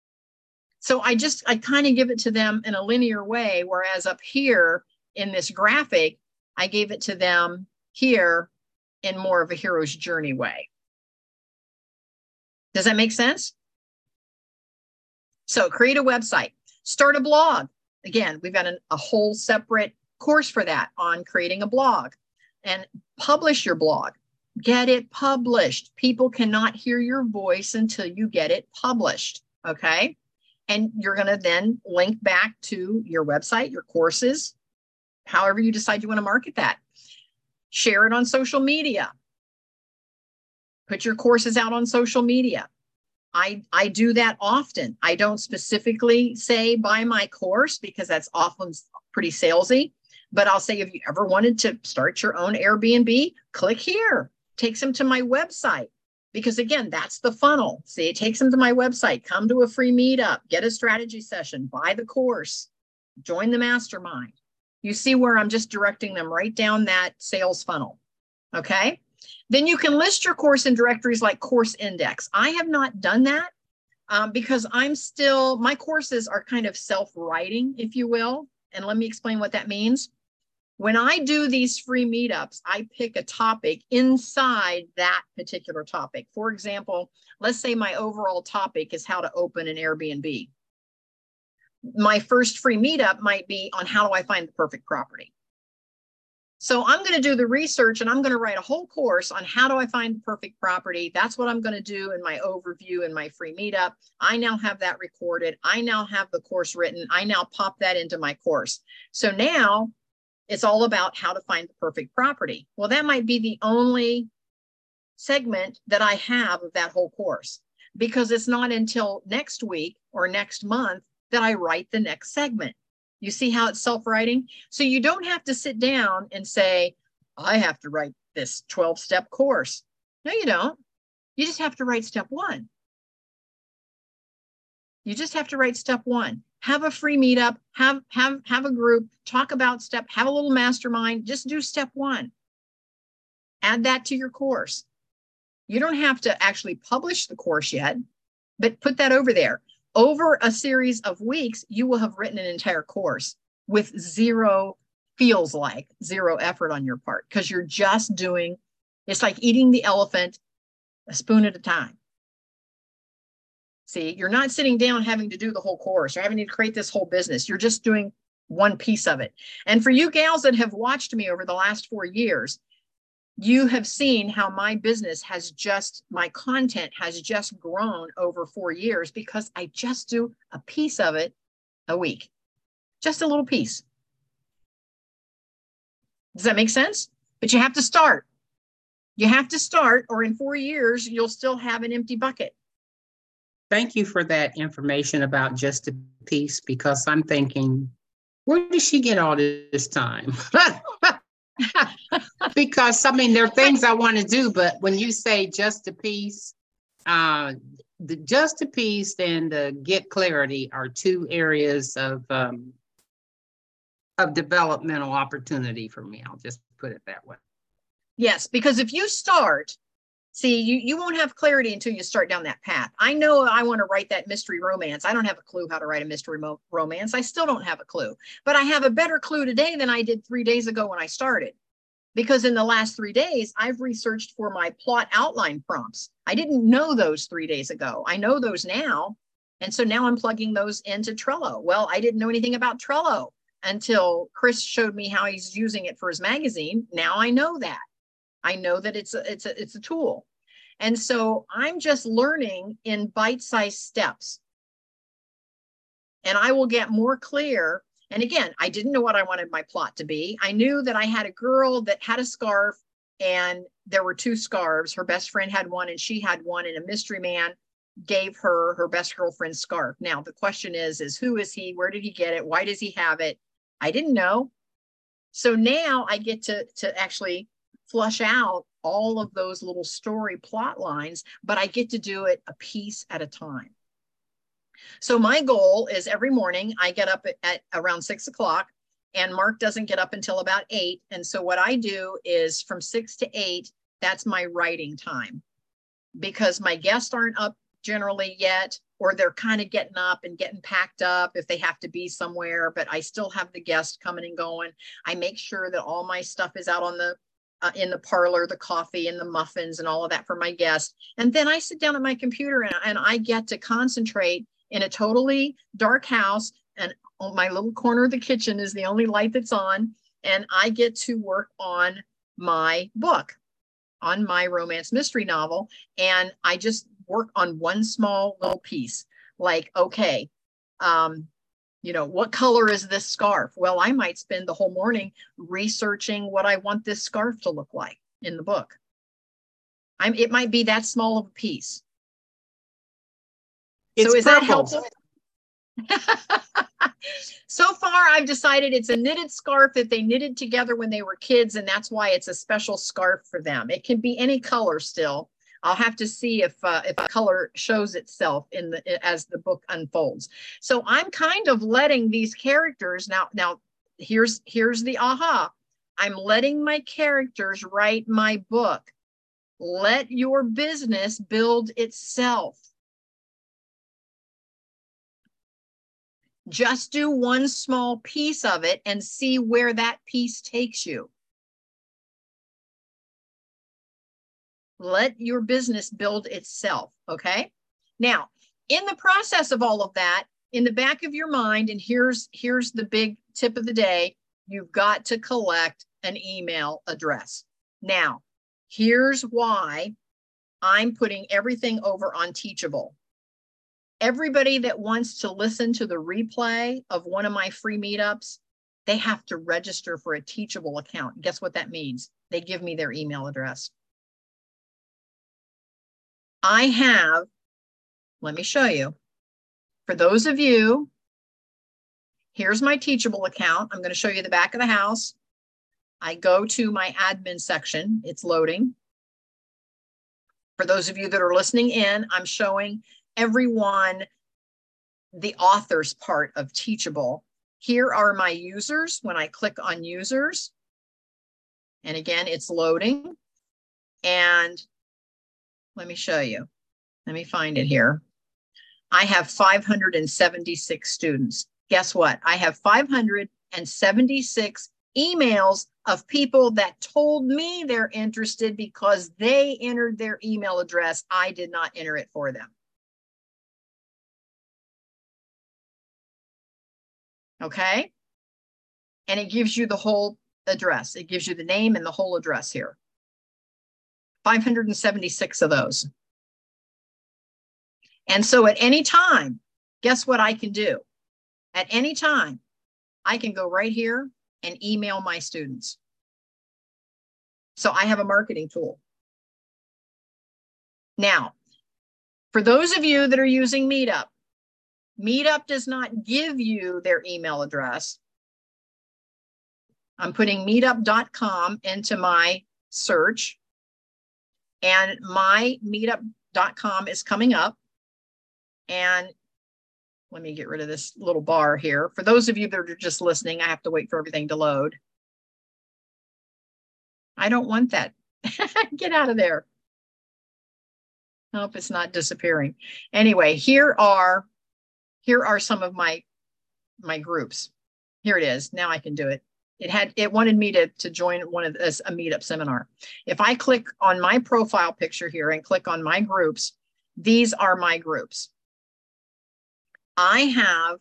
So I kind of give it to them in a linear way, whereas up here in this graphic, I gave it to them here in more of a hero's journey way. Does that make sense? So create a website, start a blog. Again, we've got a whole separate course for that on creating a blog, and publish your blog. Get it published. People cannot hear your voice until you get it published. Okay. And you're going to then link back to your website, your courses, however you decide you want to market that. Share it on social media. Put your courses out on social media. I do that often. I don't specifically say buy my course because that's often pretty salesy, but I'll say if you ever wanted to start your own Airbnb, click here. Takes them to my website. Because again, that's the funnel. See, it takes them to my website. Come to a free meetup, get a strategy session, buy the course, join the mastermind. You see where I'm just directing them right down that sales funnel. Okay. Then you can list your course in directories like Course Index. I have not done that because my courses are kind of self-writing, if you will. And let me explain what that means. When I do these free meetups, I pick a topic inside that particular topic. For example, let's say my overall topic is how to open an Airbnb. My first free meetup might be on how do I find the perfect property. So I'm going to do the research and I'm going to write a whole course on how do I find the perfect property. That's what I'm going to do in my overview in my free meetup. I now have that recorded. I now have the course written. I now pop that into my course. So now it's all about how to find the perfect property. Well, that might be the only segment that I have of that whole course, because it's not until next week or next month that I write the next segment. You see how it's self-writing? So you don't have to sit down and say, I have to write this 12-step course. No, you don't. You just have to write step 1. You just have to write step 1. Have a free meetup, have a group, talk about have a little mastermind, just do step 1. Add that to your course. You don't have to actually publish the course yet, but put that over there. Over a series of weeks, you will have written an entire course with feels like zero effort on your part, because you're just doing, it's like eating the elephant a spoon at a time. See, you're not sitting down having to do the whole course or having to create this whole business. You're just doing one piece of it. And for you gals that have watched me over the last 4 years, you have seen how my business my content has just grown over 4 years, because I just do a piece of it a week, just a little piece. Does that make sense? But you have to start. You have to start, or in 4 years, you'll still have an empty bucket. Thank you for that information about just a piece, because I'm thinking, where did she get all this time? Because, I mean, there are things I want to do, but when you say just a piece, the just a piece and the get clarity are 2 areas of developmental opportunity for me. I'll just put it that way. Yes, because if you start, see, you won't have clarity until you start down that path. I know I want to write that mystery romance. I don't have a clue how to write a mystery romance. I still don't have a clue, but I have a better clue today than I did 3 days ago when I started. Because in the last 3 days, I've researched for my plot outline prompts. I didn't know those 3 days ago. I know those now. And so now I'm plugging those into Trello. Well, I didn't know anything about Trello until Chris showed me how he's using it for his magazine. Now I know that. I know that it's a tool. And so I'm just learning in bite-sized steps. And I will get more clear. And again, I didn't know what I wanted my plot to be. I knew that I had a girl that had a scarf, and there were 2 scarves. Her best friend had one and she had one, and a mystery man gave her best girlfriend's scarf. Now, the question is who is he? Where did he get it? Why does he have it? I didn't know. So now I get to actually flush out all of those little story plot lines, but I get to do it a piece at a time. So my goal is every morning I get up at around 6 o'clock, and Mark doesn't get up until about 8. And so what I do is from 6 to 8, that's my writing time, because my guests aren't up generally yet, or they're kind of getting up and getting packed up if they have to be somewhere, but I still have the guests coming and going. I make sure that all my stuff is out on the in the parlor, the coffee and the muffins and all of that for my guests. And then I sit down at my computer and I get to concentrate in a totally dark house, and my little corner of the kitchen is the only light that's on. And I get to work on my book, on my romance mystery novel. And I just work on one small little piece, like, okay, what color is this scarf? Well, I might spend the whole morning researching what I want this scarf to look like in the book. It might be that small of a piece. So is that helpful? So far, I've decided it's a knitted scarf that they knitted together when they were kids, and that's why it's a special scarf for them. It can be any color still. I'll have to see if a color shows itself as the book unfolds. So I'm kind of letting these characters now here's the aha. I'm letting my characters write my book. Let your business build itself. Just do one small piece of it and see where that piece takes you. Let your business build itself, okay? Now, in the process of all of that, in the back of your mind, and here's the big tip of the day, you've got to collect an email address. Now, here's why I'm putting everything over on Teachable. Everybody that wants to listen to the replay of one of my free meetups, they have to register for a Teachable account. Guess what that means? They give me their email address. I have, let me show you. For those of you, here's my Teachable account. I'm going to show you the back of the house. I go to my admin section. It's loading. For those of you that are listening in, I'm showing everyone the authors part of Teachable. Here are my users. When I click on users, and again, it's loading. And let me show you. Let me find it here. I have 576 students. Guess what? I have 576 emails of people that told me they're interested because they entered their email address. I did not enter it for them. Okay? And it gives you the whole address. It gives you the name and the whole address here. 576 of those. And so at any time, guess what I can do? At any time, I can go right here and email my students. So I have a marketing tool. Now, for those of you that are using Meetup, Meetup does not give you their email address. I'm putting meetup.com into my search, and my meetup.com is coming up. And let me get rid of this little bar here. For those of you that are just listening, I have to wait for everything to load. I don't want that. Get out of there. I hope it's not disappearing. Anyway, here are some of my groups. Here it is. Now I can do it. It wanted me to join one of this, a Meetup seminar. If I click on my profile picture here and click on my groups, these are my groups. I have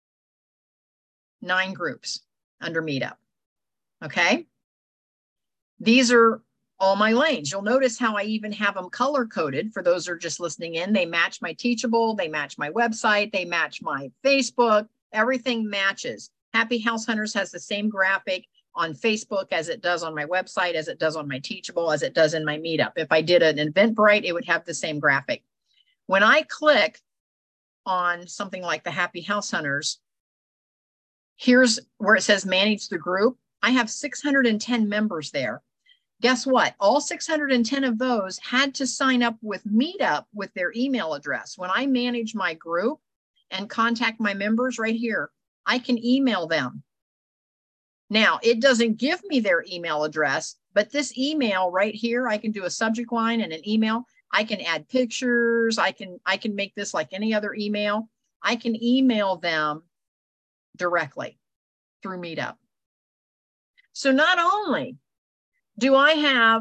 9 groups under Meetup. Okay. These are all my lanes. You'll notice how I even have them color coded. For those who are just listening in, they match my Teachable, they match my website, they match my Facebook, everything matches. Happy House Hunters has the same graphic on Facebook as it does on my website, as it does on my Teachable, as it does in my Meetup. If I did an Eventbrite, it would have the same graphic. When I click on something like the Happy House Hunters, here's where it says manage the group. I have 610 members there. Guess what? All 610 of those had to sign up with Meetup with their email address. When I manage my group and contact my members right here, I can email them. Now, it doesn't give me their email address, but this email right here, I can do a subject line and an email. I can add pictures. I can make this like any other email. I can email them directly through Meetup. So not only do I have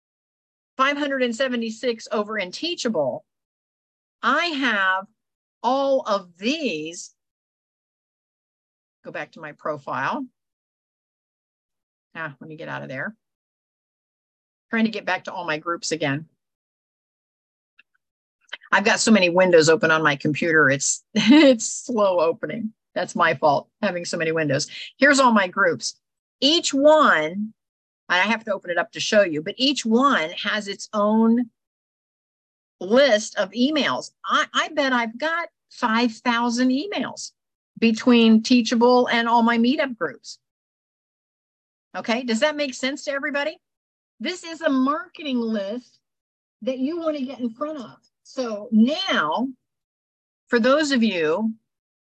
576 over in Teachable, I have all of these. Go back to my profile. Let me get out of there. Trying to get back to all my groups again. I've got so many windows open on my computer. It's slow opening. That's my fault, having so many windows. Here's all my groups. Each one, I have to open it up to show you, but each one has its own list of emails. I bet I've got 5,000 emails between Teachable and all my Meetup groups. Okay, does that make sense to everybody? This is a marketing list that you want to get in front of. So now, for those of you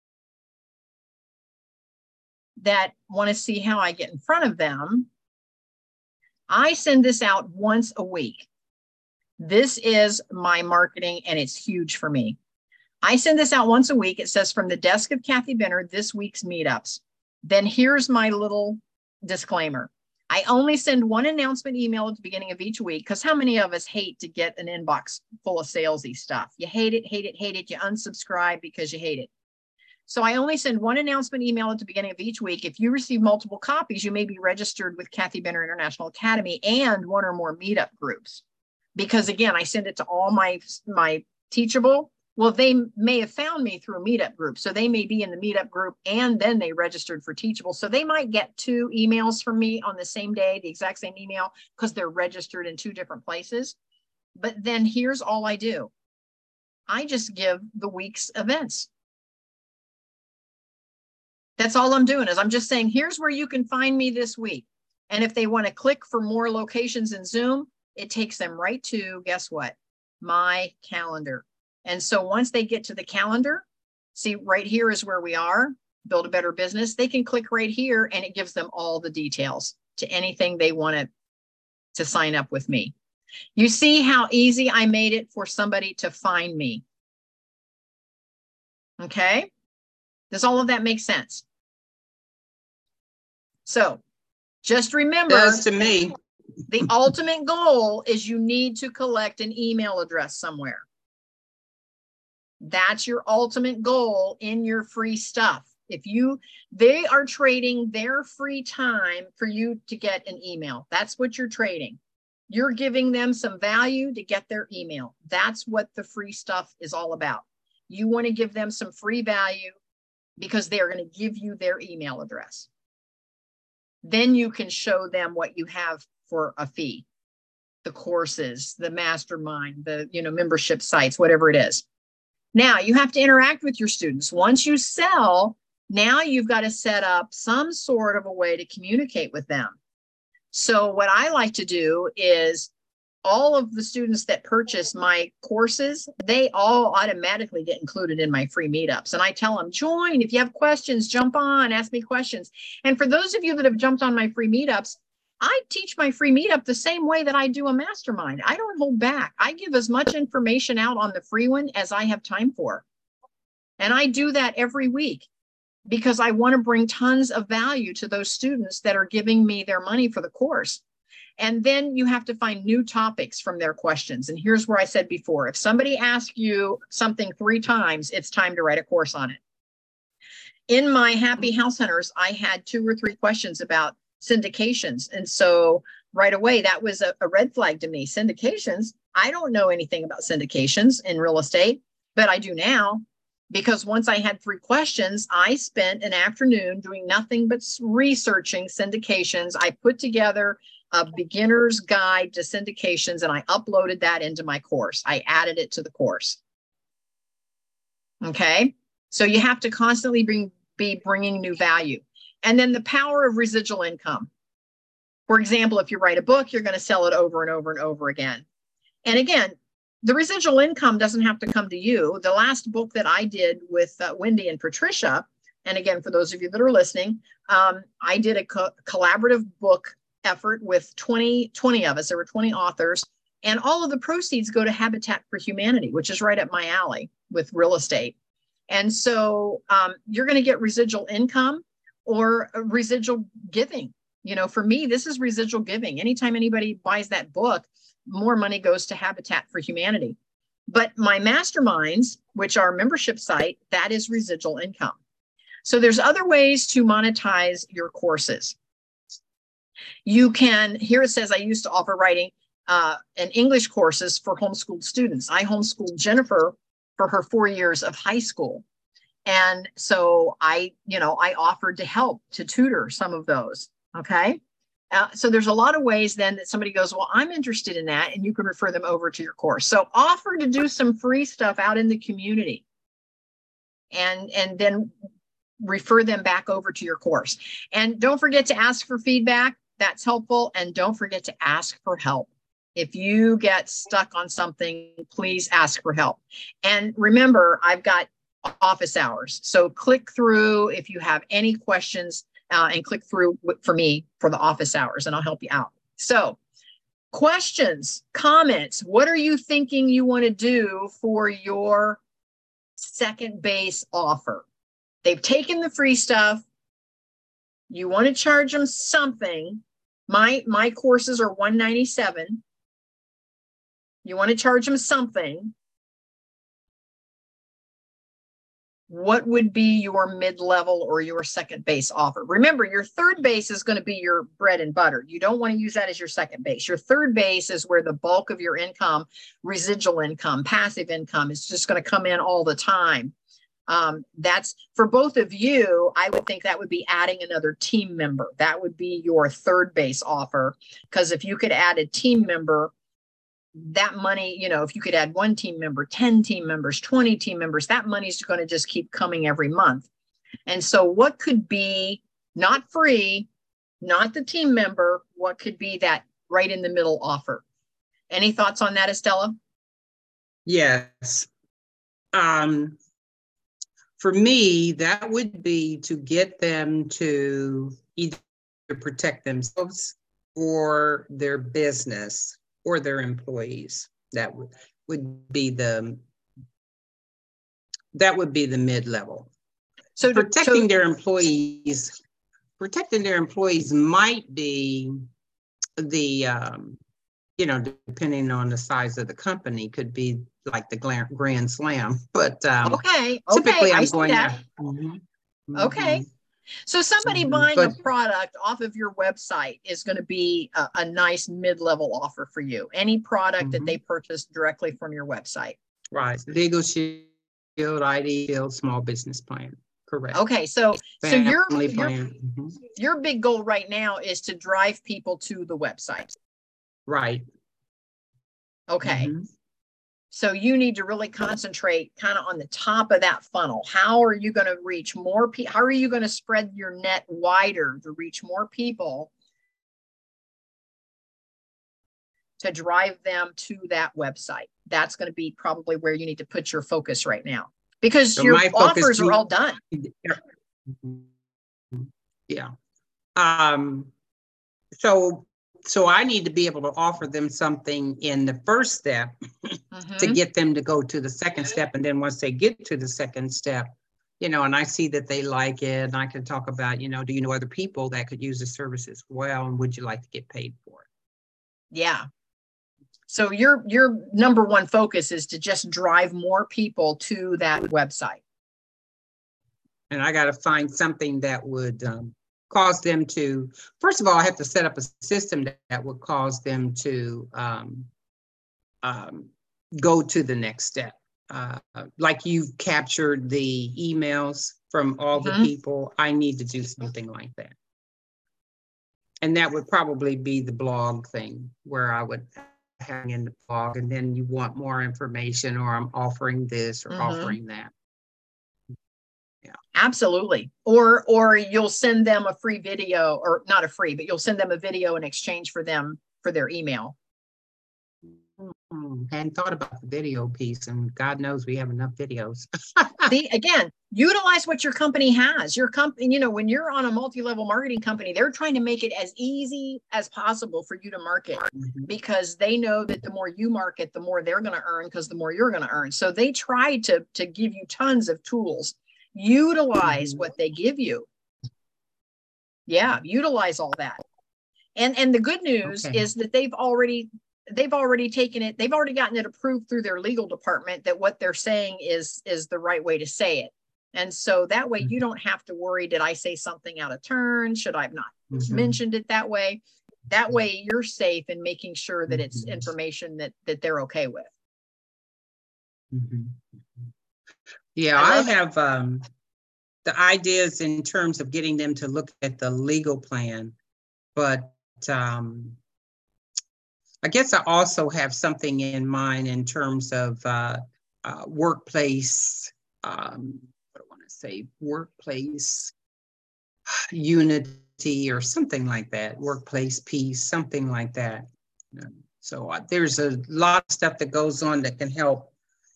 that want to see how I get in front of them, I send this out once a week. This is my marketing, and it's huge for me. I send this out once a week. It says, from the desk of Kathy Benner, this week's meetups. Then here's my little disclaimer. I only send one announcement email at the beginning of each week, because how many of us hate to get an inbox full of salesy stuff? You hate it, hate it, hate it. You unsubscribe because you hate it. So I only send one announcement email at the beginning of each week. If you receive multiple copies, you may be registered with Kathy Benner International Academy and one or more Meetup groups. Because again, I send it to all my Teachable. Well, they may have found me through a Meetup group. So they may be in the Meetup group and then they registered for Teachable. So they might get 2 emails from me on the same day, the exact same email, because they're registered in 2 different places. But then here's all I do. I just give the week's events. That's all I'm doing, is I'm just saying, here's where you can find me this week. And if they want to click for more locations in Zoom, it takes them right to, guess what? My calendar. And so once they get to the calendar, see right here is where we are, Build a Better Business. They can click right here and it gives them all the details to anything they want to sign up with me. You see how easy I made it for somebody to find me. Okay. Does all of that make sense? So just remember, Does to me. the ultimate goal is you need to collect an email address somewhere. That's your ultimate goal in your free stuff. They are trading their free time for you to get an email. That's what you're trading. You're giving them some value to get their email. That's what the free stuff is all about. You want to give them some free value because they're going to give you their email address. Then you can show them what you have for a fee, the courses, the mastermind, the membership sites, whatever it is. Now you have to interact with your students. Once you sell, now you've got to set up some sort of a way to communicate with them. So what I like to do is all of the students that purchase my courses, they all automatically get included in my free meetups. And I tell them, join. If you have questions, jump on, ask me questions. And for those of you that have jumped on my free meetups, I teach my free meetup the same way that I do a mastermind. I don't hold back. I give as much information out on the free one as I have time for. And I do that every week because I want to bring tons of value to those students that are giving me their money for the course. And then you have to find new topics from their questions. And here's where I said before, if somebody asks you something 3 times, it's time to write a course on it. In my Happy House Hunters, I had 2 or 3 questions about syndications. And so right away, that was a red flag to me. Syndications, I don't know anything about syndications in real estate, but I do now. Because once I had 3 questions, I spent an afternoon doing nothing but researching syndications. I put together a beginner's guide to syndications and I uploaded that into my course. I added it to the course. Okay. So you have to constantly be bringing new value. And then the power of residual income. For example, if you write a book, you're going to sell it over and over and over again. And again, the residual income doesn't have to come to you. The last book that I did with Wendy and Patricia, and again, for those of you that are listening, I did a collaborative book effort with 20 of us. There were 20 authors, and all of the proceeds go to Habitat for Humanity, which is right up my alley with real estate. And so you're going to get residual income or residual giving. For me, this is residual giving. Anytime anybody buys that book, more money goes to Habitat for Humanity. But my masterminds, which are a membership site, that is residual income. So there's other ways to monetize your courses. You can, here it says, I used to offer writing and English courses for homeschooled students. I homeschooled Jennifer for her 4 years of high school. And so I offered to help to tutor some of those. Okay. So there's a lot of ways then that somebody goes, well, I'm interested in that, and you can refer them over to your course. So offer to do some free stuff out in the community and then refer them back over to your course. And don't forget to ask for feedback. That's helpful. And don't forget to ask for help. If you get stuck on something, please ask for help. And remember, I've got office hours. So click through if you have any questions. And click through for me for the office hours and I'll help you out. So questions, comments, what are you thinking you want to do for your second base offer? They've taken the free stuff. You want to charge them something. My courses are $197. You want to charge them something. What would be your mid-level or your second base offer? Remember, your third base is going to be your bread and butter. You don't want to use that as your second base. Your third base is where the bulk of your income, residual income, passive income is just going to come in all the time. That's for both of you. I would think that would be adding another team member. That would be your third base offer. Because if you could add a team member, that money, if you could add 1 team member, 10 team members, 20 team members, that money is going to just keep coming every month. And so what could be not free, not the team member. What could be that right in the middle offer? Any thoughts on that, Estella? Yes. For me, that would be to get them to either protect themselves or their business or their employees. That would be the mid-level. So protecting their employees might be the depending on the size of the company, could be like the grand slam. But typically I'm going that. Okay. So somebody buying a product off of your website is going to be a nice mid-level offer for you. Any product that they purchase directly from your website. Right. Legal Shield, ID Shield, Small Business Plan. Correct. Okay. So your big goal right now is to drive people to the website. Right. Okay. So you need to really concentrate kind of on the top of that funnel. How are you going to reach more people? How are you going to spread your net wider to reach more people to drive them to that website? That's going to be probably where you need to put your focus right now, because so your offers are all done. Yeah. So I need to be able to offer them something in the first step to get them to go to the second step. And then once they get to the second step, and I see that they like it, and I can talk about, do you know other people that could use the service as well? And would you like to get paid for it? Yeah. So your number one focus is to just drive more people to that website. And I got to find something that would cause them to, first of all, I have to set up a system that would cause them to go to the next step. Like you've captured the emails from all the people, I need to do something like that. And that would probably be the blog thing, where I would hang in the blog, and then you want more information, or I'm offering this or offering that. Yeah, absolutely. Or you'll send them a free video, or not a free, but you'll send them a video in exchange for their email. Hadn't thought about the video piece, and God knows we have enough videos. See, again, utilize what your company has. Your company, when you're on a multi-level marketing company, they're trying to make it as easy as possible for you to market, because they know that the more you market, the more they're going to earn, because the more you're going to earn. So they try to give you tons of tools. Utilize what they give you. Yeah, utilize all that. And the good news is that they've already taken it. They've already gotten it approved through their legal department that what they're saying is the right way to say it. And so that way you don't have to worry, did I say something out of turn? Should I have not mentioned it that way? That way you're safe in making sure that it's information that they're okay with. Yeah, I have the ideas in terms of getting them to look at the legal plan, but I guess I also have something in mind in terms of workplace, workplace unity or something like that, workplace peace, something like that. So there's a lot of stuff that goes on that can help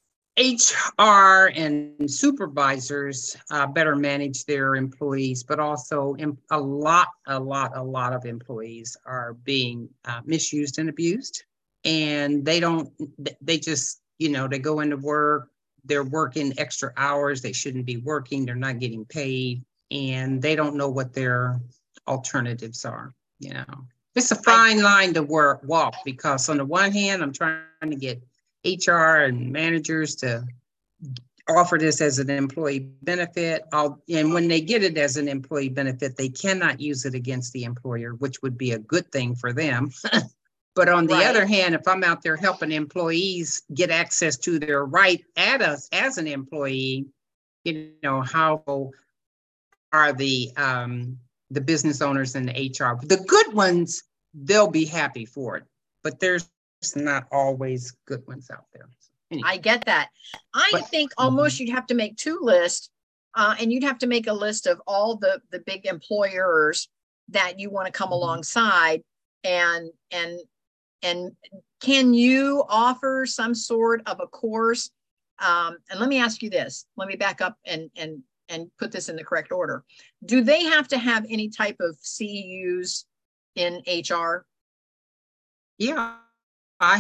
HR and supervisors better manage their employees, but also a lot of employees are being misused and abused. And they just, they go into work, they're working extra hours, they shouldn't be working, they're not getting paid, and they don't know what their alternatives are. It's a fine line to walk, because on the one hand, I'm trying to get HR and managers to offer this as an employee benefit. And when they get it as an employee benefit, they cannot use it against the employer, which would be a good thing for them. But on the other hand, if I'm out there helping employees get access to their right at us as an employee, how are the business owners and the HR? The good ones, they'll be happy for it, but there's not always good ones out there. Anyway. I get that. I think almost you'd have to make two lists, and you'd have to make a list of all the big employers that you want to come alongside, and can you offer some sort of a course? And let me ask you this, let me back up and put this in the correct order. Do they have to have any type of CEUs in HR? Yeah, I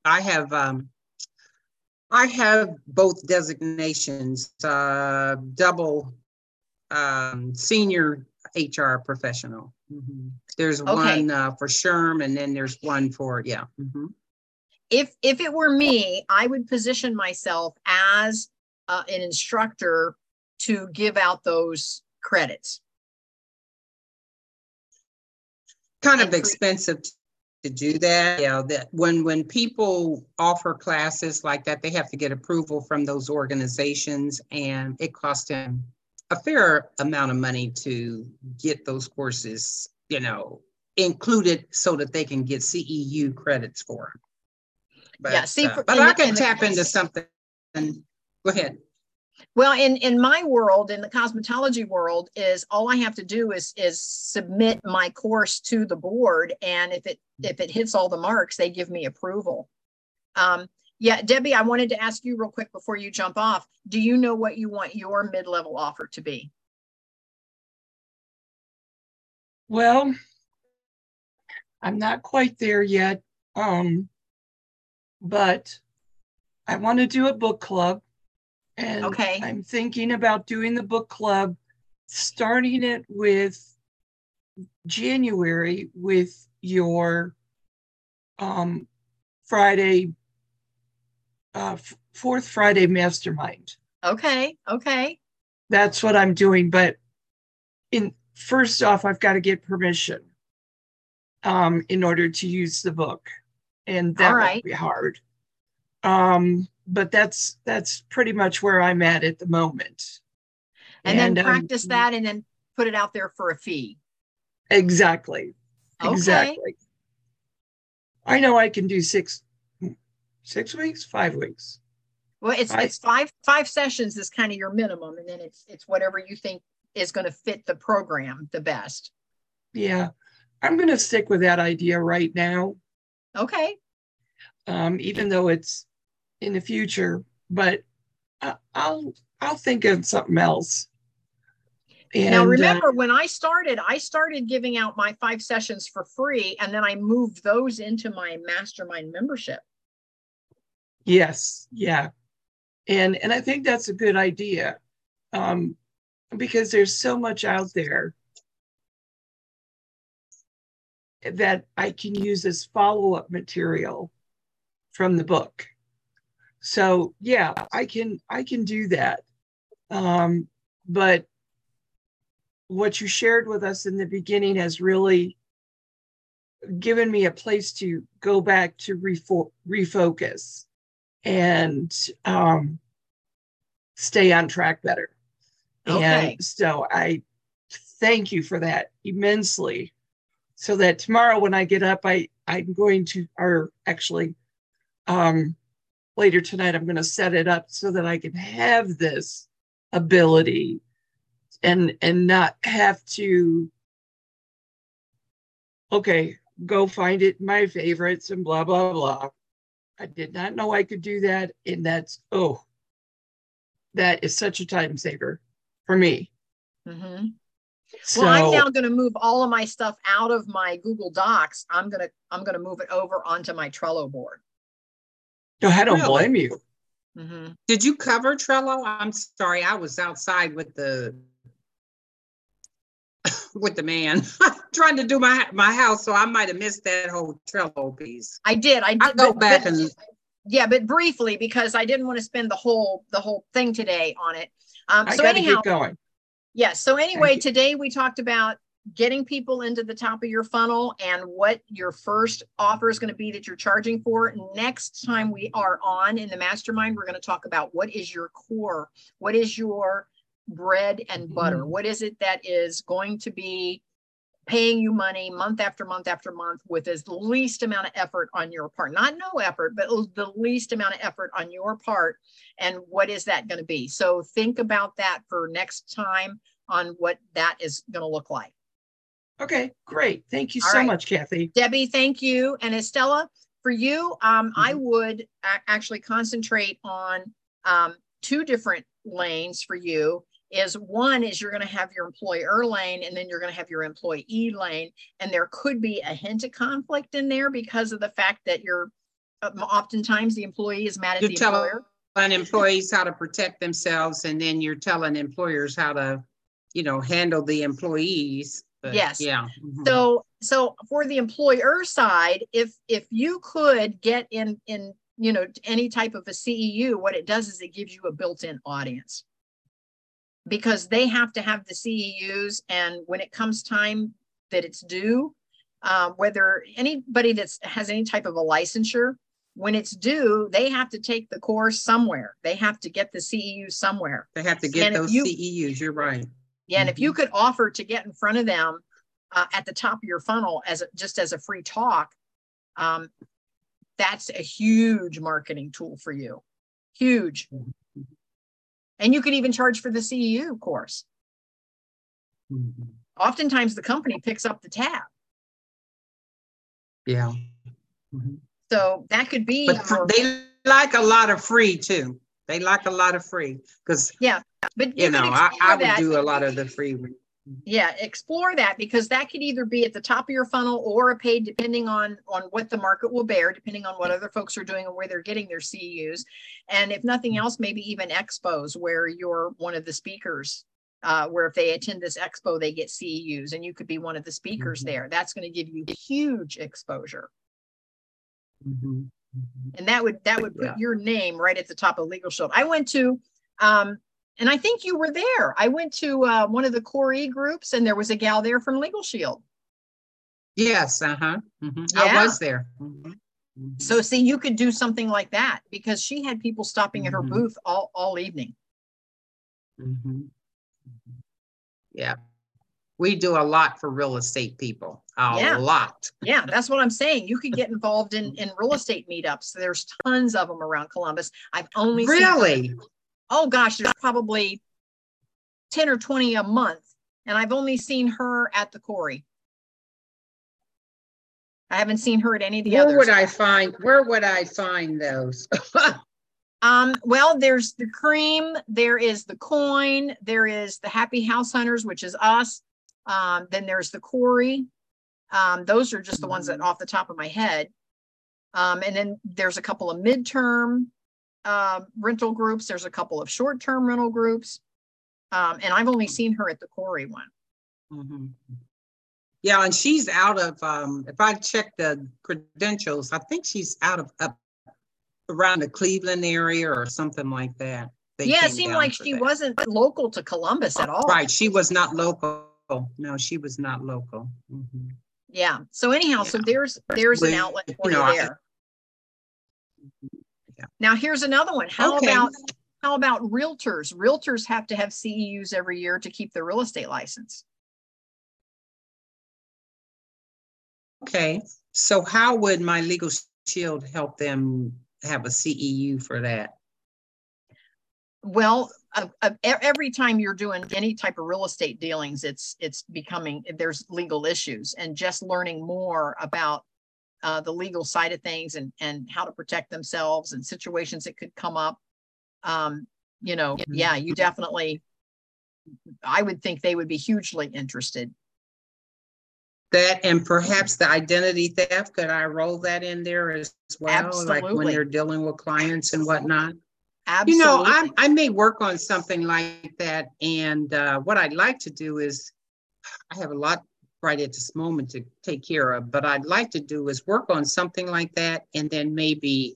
have both designations, double senior HR professional. There's Okay. one for SHRM, and then there's one for, yeah. If it were me, I would position myself as an instructor to give out those credits. Kind of expensive to do that. Yeah, that when people offer classes like that, they have to get approval from those organizations, and it costs them a fair amount of money to get those courses, included so that they can get CEU credits for them. But, yeah, see, but I can tap into something. Go ahead. Well, in my world, in the cosmetology world, is all I have to do is submit my course to the board, and if it hits all the marks, they give me approval. Yeah, Debbie, I wanted to ask you real quick before you jump off. Do you know what you want your mid-level offer to be? Well, I'm not quite there yet, but I want to do a book club. And okay. I'm thinking about doing the book club, starting it with January with your Friday, fourth Friday mastermind. Okay. Okay. That's what I'm doing. But first off, I've got to get permission in order to use the book. And that won't be hard. But that's pretty much where I'm at the moment. And then practice that and then put it out there for a fee. Exactly. Okay. Exactly. I know I can do 6 weeks, 5 weeks. Well, it's five sessions is kind of your minimum, and then it's whatever you think is going to fit the program the best. Yeah, I'm going to stick with that idea right now. Okay. Even though it's in the future, but I'll think of something else. And now remember, when I started giving out my 5 sessions for free, and then I moved those into my mastermind membership. Yes, yeah, and I think that's a good idea, because there's so much out there that I can use as follow-up material from the book. So yeah, I can do that. But what you shared with us in the beginning has really given me a place to go back to refocus and stay on track better. Okay. And so I thank you for that immensely. So that tomorrow when I get up, I'm going to, or actually later tonight, I'm going to set it up so that I can have this ability and not have to, okay, go find it in my favorites and blah, blah, blah. I did not know I could do that. And that is such a time saver for me. Mm-hmm. So, well, I'm now going to move all of my stuff out of my Google Docs. I'm going to move it over onto my Trello board. No, I don't blame you. Mm-hmm. Did you cover Trello? I'm sorry, I was outside with the man trying to do my house, so I might have missed that whole Trello piece. I did. I'll go back and yeah, but briefly, because I didn't want to spend the whole thing today on it. I got to get going. Yes. So anyway, today we talked about getting people into the top of your funnel and what your first offer is going to be that you're charging for. Next time we are on in the mastermind, we're going to talk about what is your core, what is your bread and butter, what is it that is going to be paying you money month after month after month with as least amount of effort on your part, not no effort, but the least amount of effort on your part. And what is that going to be? So think about that for next time on what that is going to look like. Okay, great. Thank you All so right. much, Kathy. Debbie, thank you. And Estella, for you, I would actually concentrate on 2 different lanes for you. Is one is you're going to have your employer lane, and then you're going to have your employee lane. And there could be a hint of conflict in there because of the fact that you're oftentimes the employee is mad at the employer. Telling employees how to protect themselves, and then you're telling employers how to, handle the employees. But Yes. Yeah. So for the employer side, if you could get in any type of a CEU, what it does is it gives you a built-in audience, because they have to have the CEUs, and when it comes time that it's due, whether anybody that has any type of a licensure, when it's due, they have to take the course somewhere. They have to get the CEU somewhere. They have to get those CEUs. You're right. Yeah, and if you could offer to get in front of them at the top of your funnel just as a free talk, that's a huge marketing tool for you. Huge. And you could even charge for the CEU course. Oftentimes the company picks up the tab. Yeah. So that could be. But they like a lot of free too. They like a lot of free because, but I would do a lot of the free. Yeah, explore that, because that could either be at the top of your funnel or a paid, depending on what the market will bear, depending on what other folks are doing and where they're getting their CEUs. And if nothing else, maybe even expos where you're one of the speakers, where if they attend this expo, they get CEUs and you could be one of the speakers there. That's going to give you huge exposure. And that would put your name right at the top of Legal Shield. I went to, and I think you were there. I went to one of the Core E groups, and there was a gal there from Legal Shield. Yes, I was there. So see, you could do something like that, because she had people stopping at her booth all evening. Yeah. We do a lot for real estate people. A lot. Yeah, that's what I'm saying. You could get involved in real estate meetups. There's tons of them around Columbus. I've only seen, oh gosh, there's probably 10 or 20 a month. And I've only seen her at the Corey. I haven't seen her at any of the others. Where would I find those? Well, there's the Cream, there is the Coin, there is the Happy House Hunters, which is us. Then there's the Corey. Those are just the ones that off the top of my head. And then there's a couple of midterm rental groups. There's a couple of short-term rental groups. And I've only seen her at the Corey one. Yeah, and she's out of, if I check the credentials, I think she's out of up around the Cleveland area or something like that. Yeah, it seemed like she wasn't local to Columbus at all. Right, she was not local. No, she was not local. Yeah. So anyhow, so there's an outlet for you there. Now here's another one. How about realtors? Realtors have to have CEUs every year to keep their real estate license. Okay. So how would my Legal Shield help them have a CEU for that? Well, every time you're doing any type of real estate dealings, it's becoming, there's legal issues, and just learning more about the legal side of things and how to protect themselves and situations that could come up. Yeah, you definitely, I would think they would be hugely interested. That, and perhaps the identity theft, could I roll that in there as well? Absolutely. Like when they're dealing with clients and whatnot? Absolutely. I may work on something like that. And what I'd like to do is, I have a lot right at this moment to take care of, but I'd like to do is work on something like that, and then maybe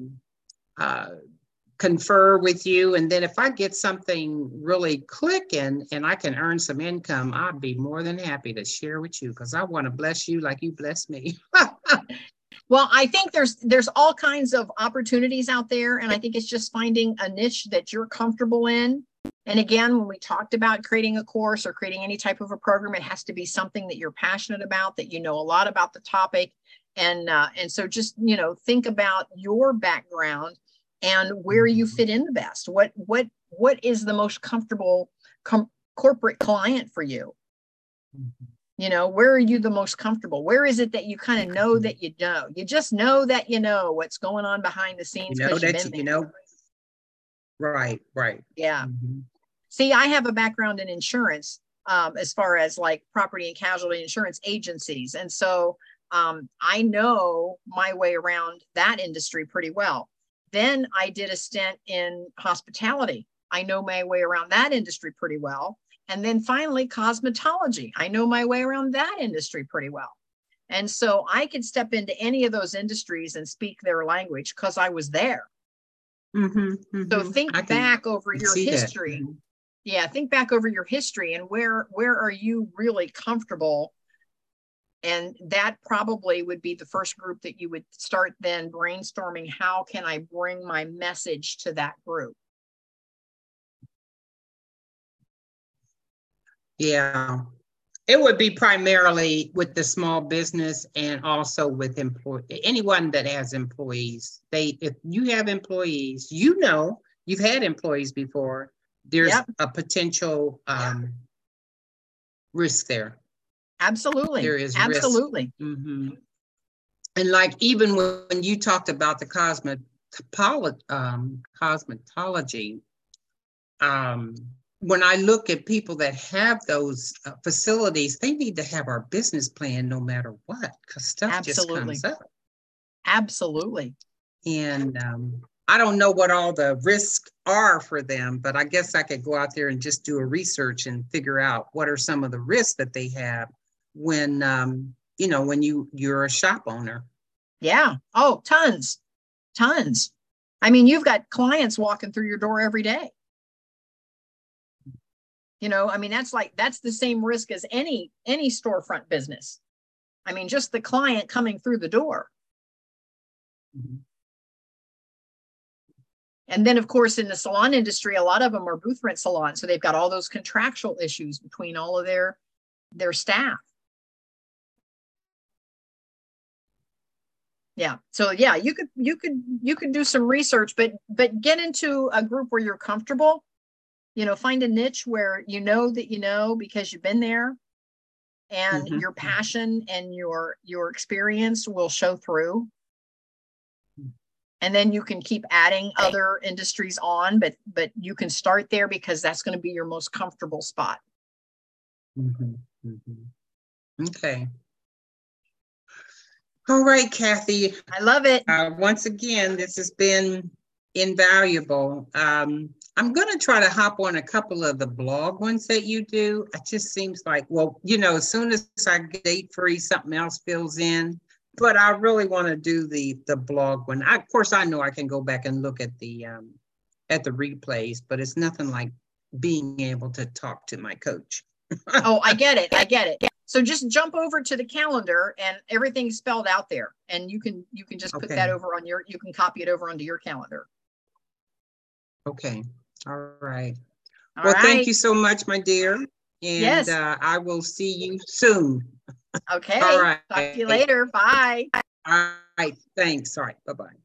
confer with you. And then if I get something really clicking and I can earn some income, I'd be more than happy to share with you, because I want to bless you like you bless me. Well, I think there's all kinds of opportunities out there, and I think it's just finding a niche that you're comfortable in. And again, when we talked about creating a course or creating any type of a program, it has to be something that you're passionate about, that you know a lot about the topic. And so just, think about your background and where you fit in the best. What is the most comfortable corporate client for you? You know, where are you the most comfortable? Where is it that you kind of know that you know? You just know that you know what's going on behind the scenes because you've been there. You know, right. Yeah. Mm-hmm. See, I have a background in insurance, as far as like property and casualty insurance agencies. And so I know my way around that industry pretty well. Then I did a stint in hospitality. I know my way around that industry pretty well. And then finally, cosmetology. I know my way around that industry pretty well. And so I could step into any of those industries and speak their language because I was there. So think back over your history. Yeah, think back over your history and where are you really comfortable? And that probably would be the first group that you would start then brainstorming, how can I bring my message to that group? Yeah, it would be primarily with the small business and also with anyone that has employees. If you have employees, you know, you've had employees before, there's a potential risk there. Absolutely. There is absolutely. Risk. And like even when you talked about the cosmetology, when I look at people that have those facilities, they need to have our business plan no matter what, because stuff just comes up. Absolutely. And I don't know what all the risks are for them, but I guess I could go out there and just do a research and figure out what are some of the risks that they have when, you know, when you're a shop owner. Yeah. Oh, tons. I mean, you've got clients walking through your door every day. You know, I mean, that's the same risk as any storefront business. I mean, just the client coming through the door. And then, of course, in the salon industry, a lot of them are booth rent salons. So they've got all those contractual issues between all of their staff. Yeah. So yeah, you could do some research, but get into a group where you're comfortable. You know, find a niche where you know that you know because you've been there, and your passion and your experience will show through. And then you can keep adding other industries on, but you can start there because that's going to be your most comfortable spot. Okay. All right, Kathy. I love it. Once again, this has been invaluable. I'm going to try to hop on a couple of the blog ones that you do. It just seems like, well, you know, as soon as I get date free, something else fills in. But I really want to do the blog one. Of course, I know I can go back and look at the replays, but it's nothing like being able to talk to my coach. Oh, I get it. So just jump over to the calendar and everything's spelled out there, and you can just put that over on you can copy it over onto your calendar. Okay. All right. Thank you so much, my dear. And yes. I will see you soon. Okay. All right. Talk to you later. Bye. All right. Thanks. All right. Bye-bye.